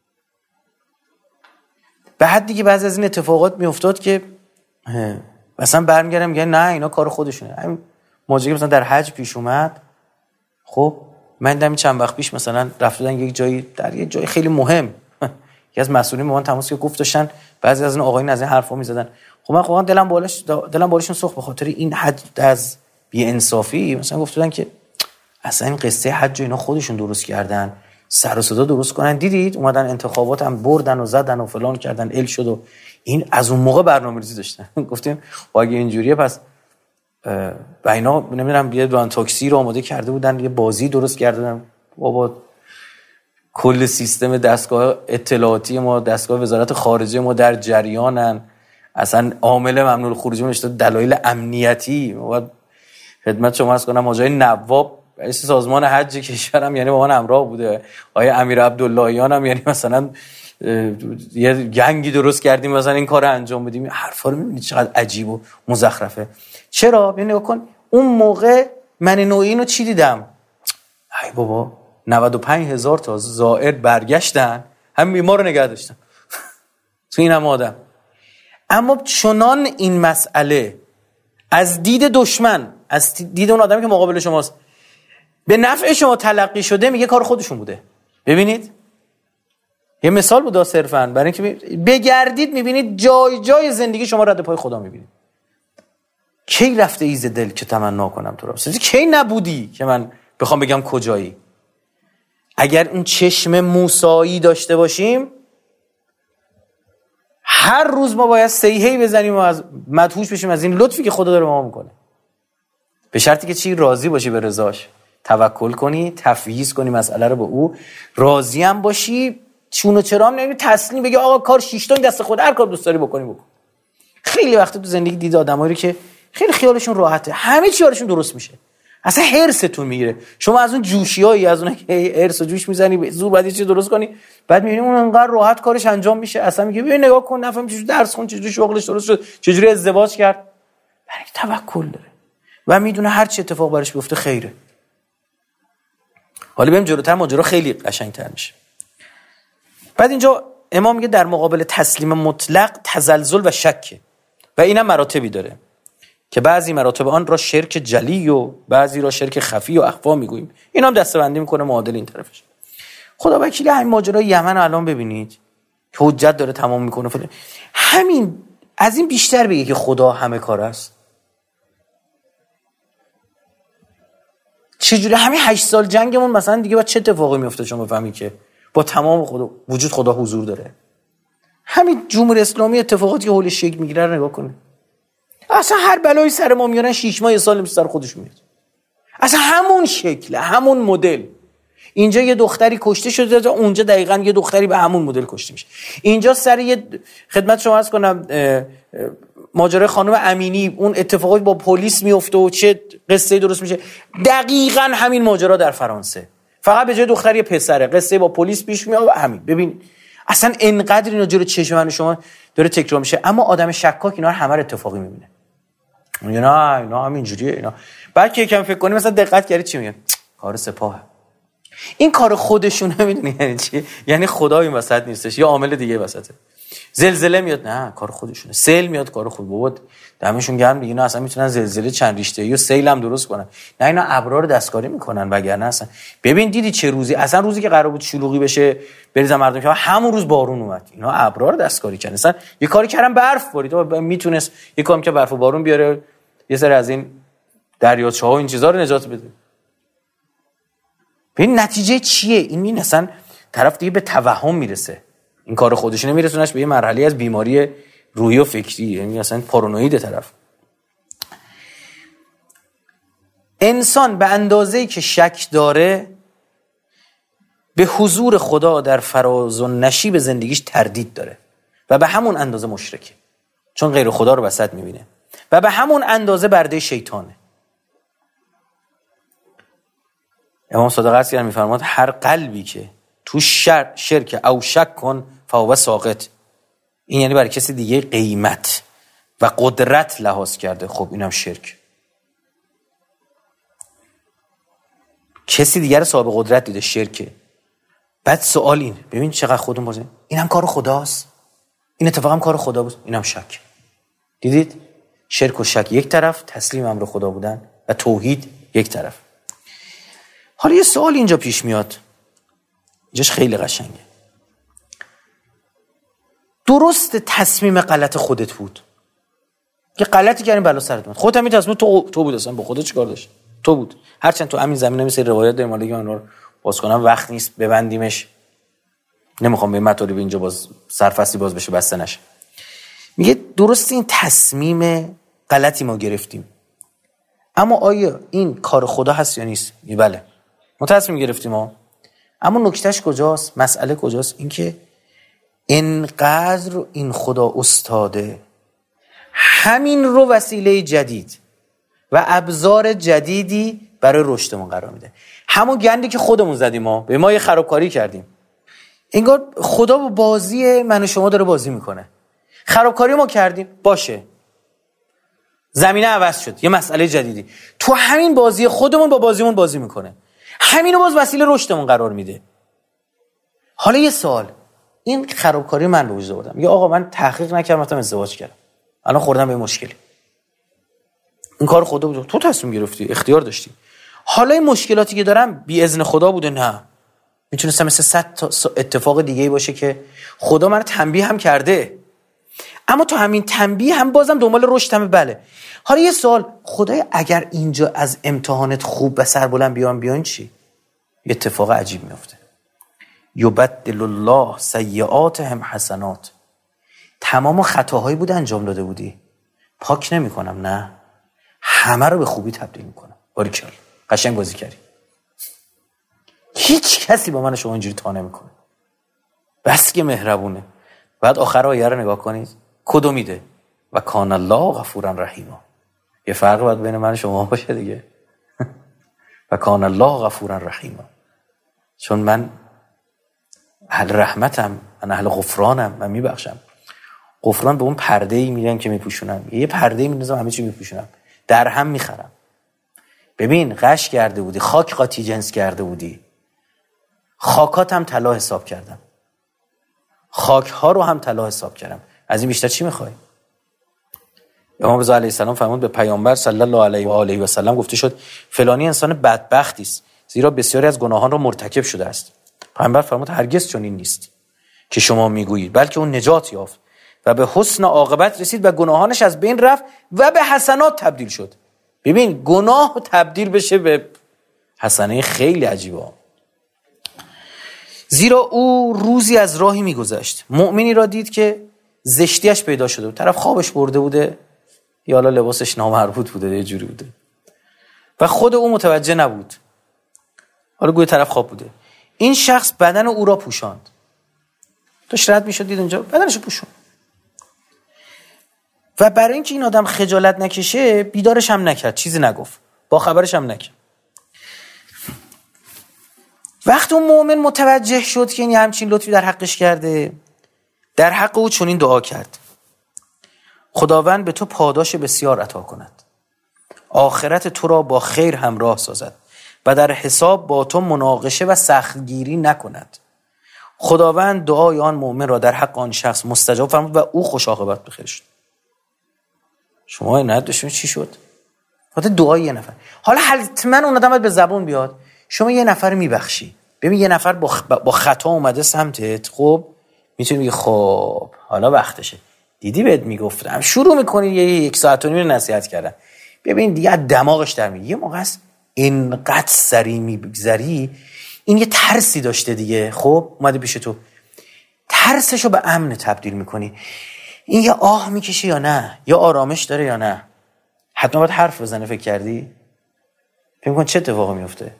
به حدی که بعضی از این اتفاقات میافتاد که مثلا برمیگردم میگن نه اینا کار خودشونه. همین ماجرا مثلا در حج پیش اومد، خب من دیدم چند وقت پیش مثلا رفتن یک جایی، در یک جای خیلی مهم، یکی از مسئولین با من تماس گرفت، گفت داشتن بعضی از این آقایون از این حرفا میزدن. خب من واقعا دلم بالشون سوخت به خاطر این حد از بی انصافی. مثلا گفتن که اصلا این قصه حج اینا خودشون درست کردن، سر و صدا درست کنن، دیدید اومدن انتخابات هم بردن و زدن و فلان کردن، ال شد و این از اون موقع برنامه‌ریزی داشتن. گفتیم اگه اینجوریه پس و اینا نمیدونم یه دوران تاکسی رو آماده کرده بودن، یه بازی درست کردن. بابا کل سیستم دستگاه اطلاعاتی ما، دستگاه وزارت خارجه ما در جریانن، اصلا عامل ممنوع الخروج نوشته دلایل امنیتی. باید خدمت شما عرض کنم آقای نواب رئیس سازمان حج کشورم یعنی با من همراه بوده، آقای امیر عبداللهیان هم یعنی مثلا یه گنگی درست کردیم مثلا این کارو انجام بدیم. حرفا رو می‌بینید چقدر عجیب و مزخرفه. چرا؟ ببین نگاه کن اون موقع من اینو چی دیدم؟ ای بابا 95,000 تا زائر برگشتن، هم ما رو نگه داشتن. تو این هم آدم. اما چنان این مسئله از دید دشمن، از دید اون آدمی که مقابل شماست، به نفع شما تلقی شده، میگه کار خودشون بوده. ببینید یه مثال بود صرفاً برای اینکه بگردید میبینید جای جای زندگی شما رد پای خدا میبینید. کی رفته ایز دل که تمنا کنم تو را؟ کی نبودی که من بخوام بگم کجایی؟ اگر اون چشم موسایی داشته باشیم، هر روز ما باید سیحه‌ای بزنیم و از مدهوش بشیم از این لطفی که خدا داره ما میکنه. به شرطی که چی؟ راضی باشی به رضاش، توکل کنی، تفویض کنی مسئله رو به او، راضی هم باشی، چون و چرا هم نمیگی، تسلیم بگی آقا کار 6 تا دست خود، هر کار دوست داری بکنی. خیلی وقت تو زندگی دید آدمایی رو که خیلی خیالشون راحته، همه چی کارشون درست میشه، اصلا هرستون میگیره. شما از اون جوشیایی، از اون که هرس و جوش میزنی زور بعد چیزی درست کنی، بعد میبینی اون انقدر راحت کارش انجام میشه، اصلا میگه ببین نگاه کن، نفهم چجوری درس خون، چجوری شغلش درست شد، چجوری ازدواج کرد، برای توکل داره و میدونه هر چی اتفاق براش بیفته خیره. حالا بریم جلوتر، ماجرا خیلی قشنگ‌تر میشه. بعد اینجا امام میگه در مقابل تسلیم مطلق تزلزل و شک، و اینم مراتبی داره که بعضی مراتب آن را شرک جلی و بعضی را شرک خفی و اخفا میگوییم. اینا هم دسته‌بندی میکنه معادل این طرفش. خدا وکیلی همین ماجرای یمن رو الان ببینید که حجت داره تمام میکنه، همین از این بیشتر بگه که خدا همه کار است. چجوری همین 8 سال جنگمون مثلا دیگه با چه اتفاقی میفته شما بفهمید که با تمام خدا وجود خدا حضور داره. همین جمهوری اسلامی اتفاقاتی که حولش شکل میگیره رو نگاه کنید. اصلا هر بلایی سر ما میارن 6 ماه یه سال نمیشه سر خودش میاد. اصلا همون شکل، همون مدل. اینجا یه دختری کشته شده، اونجا دقیقاً یه دختری به همون مدل کشته میشه. اینجا سر یه خدمت شما عرض کنم ماجرای خانم امینی، اون اتفاقی با پلیس میفته و چه قصه درست میشه، دقیقاً همین ماجرا در فرانسه، فقط به جای دختری پسره، قصه با پلیس پیش میاد و همین. ببین اصلا انقدر اینا جلوی چشم من شما داره تکرار میشه، اما آدم شکاک اینا رو همه اتفاقی میبینه. اینا همینجوریه. اینا بعد که یکم فکر کنی مثلا دقت کردی چی میگن؟ کار سپاهه. این کار خودشونه. میدونی یعنی چی؟ یعنی خدا این وسط نیستش، یا عامل دیگه وسطه. زلزله میاد، نه کار خودشونه. سیل میاد، کار خود. بابا دمشون گرم دیگه، اینا اصلا میتونن زلزله چند ریشته‌ای و سیل هم درست کنن. نه اینا ابرا رو دستکاری میکنن، وگرنه اصلا ببین دیدی چه روزی، اصلا روزی که قرار بود شلوغی بشه بریزن مردم، که همون روز بارون اومد، اینا ابرا رو دستکاری کردن. مثلا یه کاری کردن برف بارید، میتونست یه کاری که برف و بارون بیاره، یه سری از این دریاچه‌ها و این چیزا رو نجات بده. ببین نتیجه چیه؟ این اصلا طرف دیگه به توهم میرسه، این کار خودش نمیرسونش به یه مرحله از بیماری روحی و فکری، یعنی اصلا پارانوید طرف. انسان به اندازه‌ای که شک داره به حضور خدا در فراز و نشیب زندگیش تردید داره و به همون اندازه مشرکه، چون غیر خدا رو وسط میبینه، و به همون اندازه برده شیطانه. امام صادق عصر میفرماد هر قلبی که تو شرک او شک کن فهو ساقط، این یعنی برای کسی دیگه قیمت و قدرت لحاظ کرده، خب اینم شرک. کسی دیگه رو صاحب قدرت دیده، شرکه. بعد سوال این، ببین چقدر خودمون بازیم، اینم کار خداست، این اتفاقا کار خدا بود، اینم شک. دیدید شرک و شک یک طرف، تسلیم امر خدا بودن و توحید یک طرف. حالا یه سوال اینجا پیش میاد، اینجاش خیلی قشنگه. درست تصمیم غلط خودت بود، یه غلطی کردی بلا سرت اومد، خودت هم تصمیم تو بود، اصلا با خودت چیکار داشت؟ تو بود. هرچند تو همین زمینه مثل روایت داریم، حالا من رو باز کنم وقت نیست ببندیمش، نمیخوام به مطالب اینجا باز سرفصلی باز بشه بسته نشه. میگه درست این تصمیم غلطی ما گرفتیم، اما آیا این کار خدا هست یا نیست؟ بله ما تصمیم گرفتیم ها، اما نکتهش کجاست؟ مسئله کجاست؟ این که اینقدر این خدا استاده همین رو وسیله جدید و ابزار جدیدی برای رشدمون قرار میده. همون گندی که خودمون زدیم، ما به ما یه خرابکاری کردیم، انگار خدا با بازی من و شما داره بازی میکنه. خرابکاری ما کردیم، باشه زمینه عوض شد، یه مسئله جدیدی، تو همین بازی خودمون با بازیمون بازی میکنه، همینو باز وسیله رشدمون قرار میده. حالا یه سوال، این خرابکاری من به وجود آوردم. میگه آقا من تحقیق نکردم، رفتم ازدواج کردم، الان خوردم به مشکلی. این کار خدا بود، تو تصمیم گرفتی، اختیار داشتی. حالا این مشکلاتی که دارم بی اذن خدا بوده؟ نه، میتونستم مثل 100 تا اتفاق دیگه‌ای باشه که خدا منو تنبیه هم کرده، اما تو همین تنبیه هم بازم دنبال رشدم. بله. حالا یه سوال، خدای اگر اینجا از امتحانت خوب و سربلند بیان چی؟ یه اتفاق عجیب میفته. یبدل الله سیئاتهم حسنات. تمام خطاهایی بود انجام داده بودی، پاک نمی‌کنم، نه، همه رو به خوبی تبدیل می‌کنم. باریکلا، قشنگ بازی کردی. هیچ کسی با من شما اینجوری تا نمی‌کنه، بس که مهربونه. بعد آخر آیه رو نگاه کنید، کدو میده؟ و کان الله غفورا رحیما. یه فرق باید بین من و شما باشه دیگه. و کان الله غفورا رحیما، چون من اهل رحمتم، من اهل غفرانم، من میبخشم. غفران به اون پرده‌ای میگم که میپوشونم، یه پرده‌ای میندازم همه چی میپوشونم، در هم میخرم. ببین غش کرده بودی، خاک قاطی جنس کرده بودی، خاکات هم طلا حساب کردم، خاک ها رو هم طلا حساب کردم، از این بیشتر چی میخوای؟ امام رضا علیه السلام فرمود به پیامبر صلی الله علیه و آله و سلم گفته شد فلانی انسان بدبختی است، زیرا بسیاری از گناهان را مرتکب شده است. پیامبر فرمود هرگز چنین نیست که شما میگویید، بلکه اون نجات یافت و به حسن عاقبت رسید و گناهانش از بین رفت و به حسنات تبدیل شد. ببین گناه تبدیل بشه به حسنه خیلی عجیبه. زیرا او روزی از راهی میگذشت، مؤمنی را دید که زشتیش پیدا شده بود، طرف خوابش برده بوده یا حالا لباسش نامربوط بوده، یه جوری بوده و خود او متوجه نبود، حالا گویا طرف خواب بوده. این شخص بدن او را پوشاند، داشت رد میشد دید اونجا بدنش رو پوشوند و برای اینکه این آدم خجالت نکشه بیدارش هم نکرد، چیزی نگفت، با خبرش هم نکرد. وقتی اون مؤمن متوجه شد که این همچین لطفی در حقش کرده، در حق او چنین دعا کرد: خداوند به تو پاداش بسیار عطا کند، آخرت تو را با خیر همراه سازد و در حساب با تو مناقشه و سختگیری نکند. خداوند دعای آن مؤمن را در حق آن شخص مستجاب فرمود و او خوش عاقبت به خیر شد. شما عنایت داشتین چی شد؟ خاطر دعای یه نفر. حالا حتما اون آدم باید به زبون بیاد. شما یه نفر میبخشی، ببین یه نفر با خطا اومده سمتت، خب میتونی بگی خب حالا وقتشه، دیدی بهت میگفتم، شروع میکنی یک ساعت و نیم نصیحت کردن، ببین دیگه دماغش در میاد. یه موقع است اینقدر سری میگذری، این یه ترسی داشته دیگه، خب اومده پیش تو، ترسشو به امن تبدیل میکنی. این یه آه میکشه یا نه، یا آرامش داره یا نه، حتما باید حرف بزنه. فکر کردی؟ فکر کن چه اتفاقی میفته؟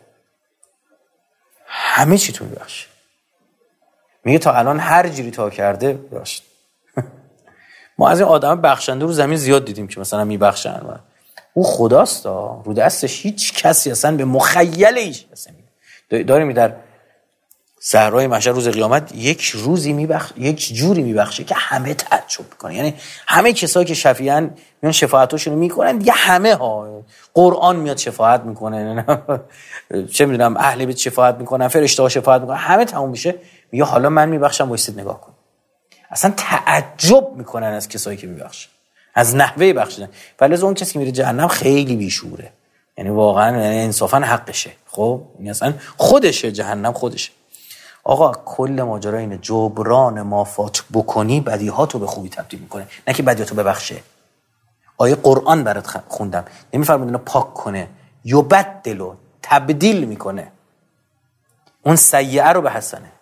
همه چی تو میبخشه. میگه تا الان هر جوری تا کرده ببخشید. ما از این آدم بخشنده رو زمین زیاد دیدیم که مثلا میبخشن و او خداست، رو دستش هیچ کسی اصلا به مخیل ایش داریم. در صحرای محشر روز قیامت یک جوری میبخشه که همه تعجب میکنه. یعنی همه کسایی که شفیعن میان شفاعتاشونو میکنن دیگه، همه ها، قرآن میاد شفاعت میکنه، چه میدونم اهل بیت شفاعت میکنن، فرشته ها شفاعت میکنن، همه تموم میشه، میگه حالا من میبخشم، وایسید نگاه کن. اصلا تعجب میکنن از کسایی که میبخشن، از نحوه بخشیدن. ولی از اون کسی که میره جهنم خیلی بیشوره، یعنی واقعا انصافا حقشه. خب این اصلا خودشه، جهنم خودشه. آقا کل ماجرا اینه، جبران ما فات بکنی بدیهاتو به خوبی تبدیل میکنه، نه که بدیهاتو ببخشه. آیه قرآن برات خوندم، نمیفرمود اینو پاک کنه، یبدلو، تبدیل میکنه اون سیئه رو به حسنه.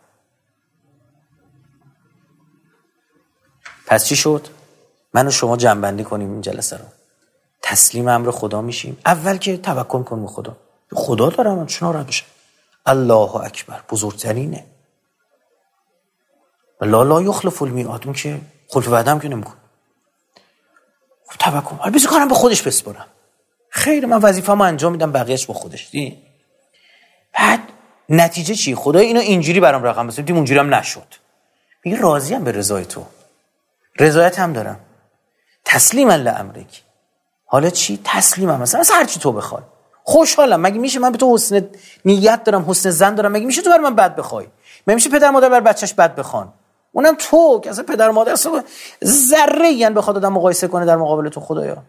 پس چی شد؟ من و شما جمع‌بندی کنیم این جلسه رو، تسلیم امر خدا میشیم. اول که توکل کن به خدا، خدا داره من چون ناراحت بشه. الله اکبر بزرگترینه، لا یخلف المیعاد، اون که خلف وعده هم که نمیکنه. خب توکل، حالا بذار کارم به خودش بسپارم، خیر من وظیفه‌مو انجام میدم، بقیه‌اش با خودش. دی بعد نتیجه چی؟ خدا اینو اینجوری برام رقم بزنید، اونجوری هم نشد. میگه راضیم به رضای تو، رضایت هم دارم، تسلیما لامرک. حالا چی؟ تسلیمم، مثلا هر چی تو بخوای، خوشحالم. مگه میشه من به تو حسن نیت دارم، حسن ظن دارم، مگه میشه تو بر من بد بخوای؟ مگه میشه پدر مادر بر بچهش بد بخوان؟ اونم تو که اصلا پدر مادر اصلا ذره یعنی بخواد آدم مقایسه کنه در مقابل تو خدایا.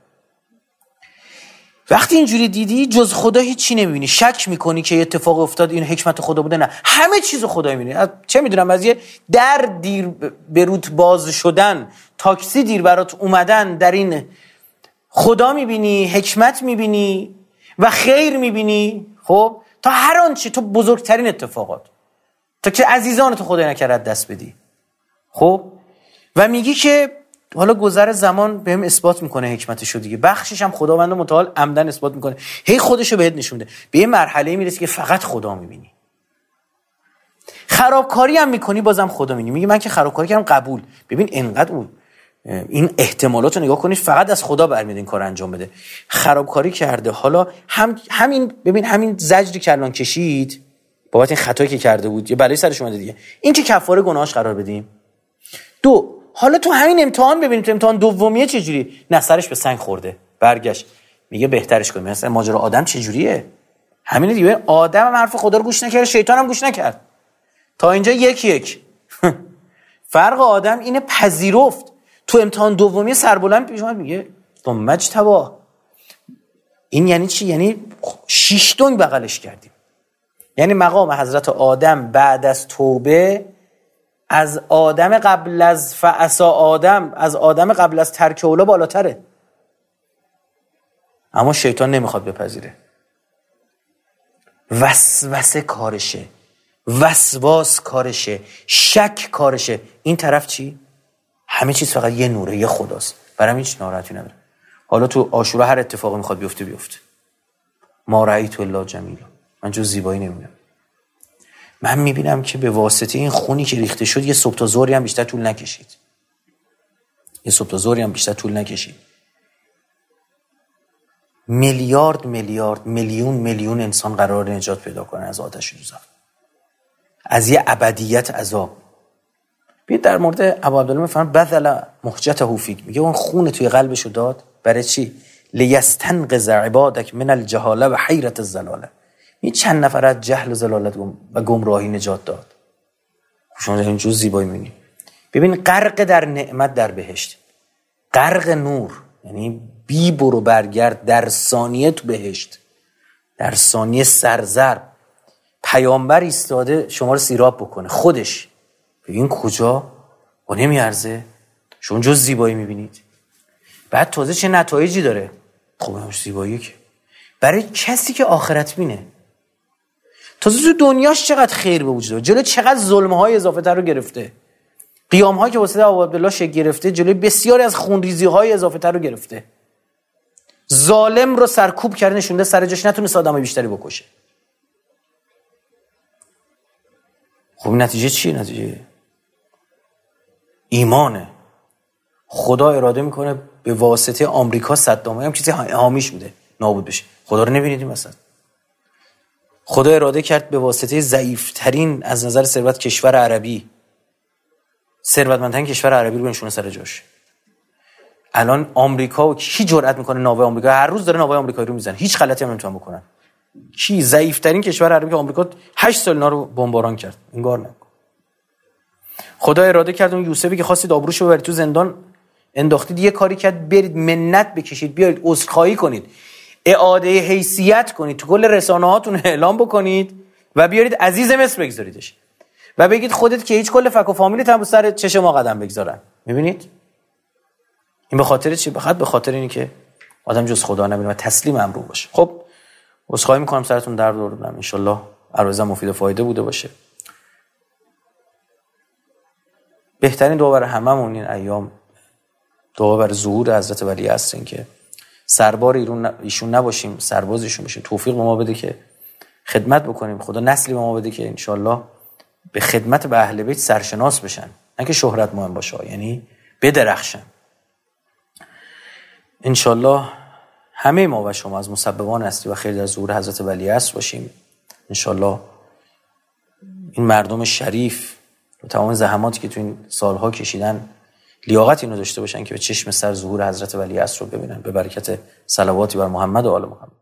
وقتی اینجوری دیدی جز خدا هیچی نمیبینی، شک میکنی که اتفاق افتاد این حکمت خدا بوده، نه همه چیزو خدا میبینی. چه میدونم از یه در دیر بروت باز شدن، تاکسی دیر برات اومدن، در این خدا میبینی، حکمت میبینی و خیر میبینی. خب تا هر آنچه تو بزرگترین اتفاقات، تا که عزیزان تو خدای نکرد دست بدی. خب و میگی که حالا گذر زمان بهم اثبات میکنه حکمتشو دیگه، بخشش هم خداوند متعال عمدن اثبات میکنه، هی خودشو بهت نشون میده. به یه مرحله میرسی که فقط خدا میبینی. خرابکاری هم میکنی بازم خدا میبینی. میگی من که خرابکاری کردم قبول. ببین انقدر اون این احتمالات رو نگاه کنید، فقط از خدا برمیاد این کار انجام بده. خرابکاری کرده، حالا همین ببین همین زجری که الان کشید بابت این خطایی که کرده بود، یه بلای سرش اومده دیگه، این که کفاره گناهاش قرار بدیم. دو، حالا تو همین امتحان ببینید، تو امتحان دومیه چجوری؟ نه سرش به سنگ خورده، برگشت میگه بهترش کنیم. مثلا ماجرا آدم چجوریه؟ همین دیگه، آدم هم حرف خدا رو گوش نکرد، شیطان هم گوش نکرد. تا اینجا یک فرق آدم اینه پذیرفت. تو امتحان دومی سربلند پیش اومد میگه تو مجتبی. این یعنی چی؟ یعنی 6 دنگ بغلش کردیم. یعنی مقام حضرت آدم بعد از توبه از آدم قبل از فعصا آدم، از آدم قبل از ترک اولا بالاتره. اما شیطان نمیخواد بپذیره. وسوسه کارشه، وسواس کارشه، شک کارشه. این طرف چی؟ همه چیز فقط یه نوره، یه خداست. برام هیچ ناراحتی نداره. حالا تو عاشورا هر اتفاقی میخواد بیفته. ما رأیت الا جمیلا. من جز زیبایی نمیبینم. من میبینم که به واسطه این خونی که ریخته شد یه صبح تا ظهری هم بیشتر طول نکشید. میلیارد میلیون انسان قرار نجات پیدا کنن از آتش دوزخ، از یه ابدیت عذاب. بیاید در مورد ابو عبدالله میفرمان بذل محجته فیک، میگه اون خون توی قلبشو داد برای چی؟ لیستنقذ عبادک من الجهاله و حیرت الضلاله. این چند نفر از جهل و ضلالت و گمراهی نجات داد. شما این جز زیبایی می‌بینید. ببین غرق در نعمت در بهشت، غرق نور، یعنی بی برو برگرد در ثانیه تو بهشت، در ثانیه سرزر. پیامبر ایستاده شما رو سیراب بکنه خودش. ببین کجا و نمیارزه. شما جز زیبایی می‌بینید. بعد تازه چه نتایجی داره؟ خب همش زیباییه که برای کسی که آخرت بینه. تازه تو دنیاش چقدر خیر به وجود داره، جلوی چقدر ظلم‌های اضافه تر رو گرفته. قیام‌هایی که واسه ابو عبدالله شکل گرفته، جلوی بسیاری از خونریزی‌های اضافه تر رو گرفته. ظالم رو سرکوب کرده، نشونده سر جاش، نتونست آدمای بیشتری بکشه. خب نتیجه چیه؟ نتیجه ایمانه. خدا اراده میکنه به واسطه آمریکا صدام هم چیزی حامیش بوده نابود بشه. خدا رو نبینید مثلا. خدا اراده کرد به واسطه ضعیف‌ترین از نظر ثروت کشور عربی، ثروتمندترین کشور عربی رو بنشونه سر جاش. الان آمریکا کی جرئت میکنه ناوه آمریکا؟ هر روز داره ناوه آمریکایی رو میزنه، هیچ غلطی هم نمیتونن بکنن. کی ضعیف‌ترین کشور عربی که آمریکا 8 سال اینا رو بمباران کرد، انگار نه. خدا اراده کرد اون یوسفی که خواستید آبروشو ببرید تو زندان انداختید، یه کاری کرد برید منت بکشید، بیارید عذرخواهی کنید، اعاده حیثیت کنید، تو کل رسانه‌هاتون اعلام بکنید و بیارید عزیز مصر بگذاریدش و بگید خودت که هیچ کل فک و فامیلت هم سر چش ما قدم بگذارن. میبینید این به خاطر چی؟ به خاطر اینی که آدم جز خدا نبینه و تسلیم امر باشه. خب عذرخواهی میکنم سرتون درد آوردم. ان شاء الله عرضه مفید و فایده بوده باشه. بهترین دعا برای هممون این ایام دعا برای ظهور حضرت ولی عصر، این که سربار ایشون نباشیم، سرباز ایشون بشیم. توفیق به ما بده که خدمت بکنیم. خدا نسلی به ما بده که انشالله به خدمت به اهل بیت سرشناس بشن، نه که شهرت مهم باشه، یعنی بدرخشن. انشالله همه ما و شما از مسببان اصلی و خیر در ظهور حضرت ولی عصر باشیم. انشالله این مردم شریف و تمام زحماتی که تو این سالها کشیدن لیاقت اینو داشته باشن که به چشم سر ظهور حضرت ولی عصر رو ببینن، به برکت صلواتی بر محمد و آل محمد.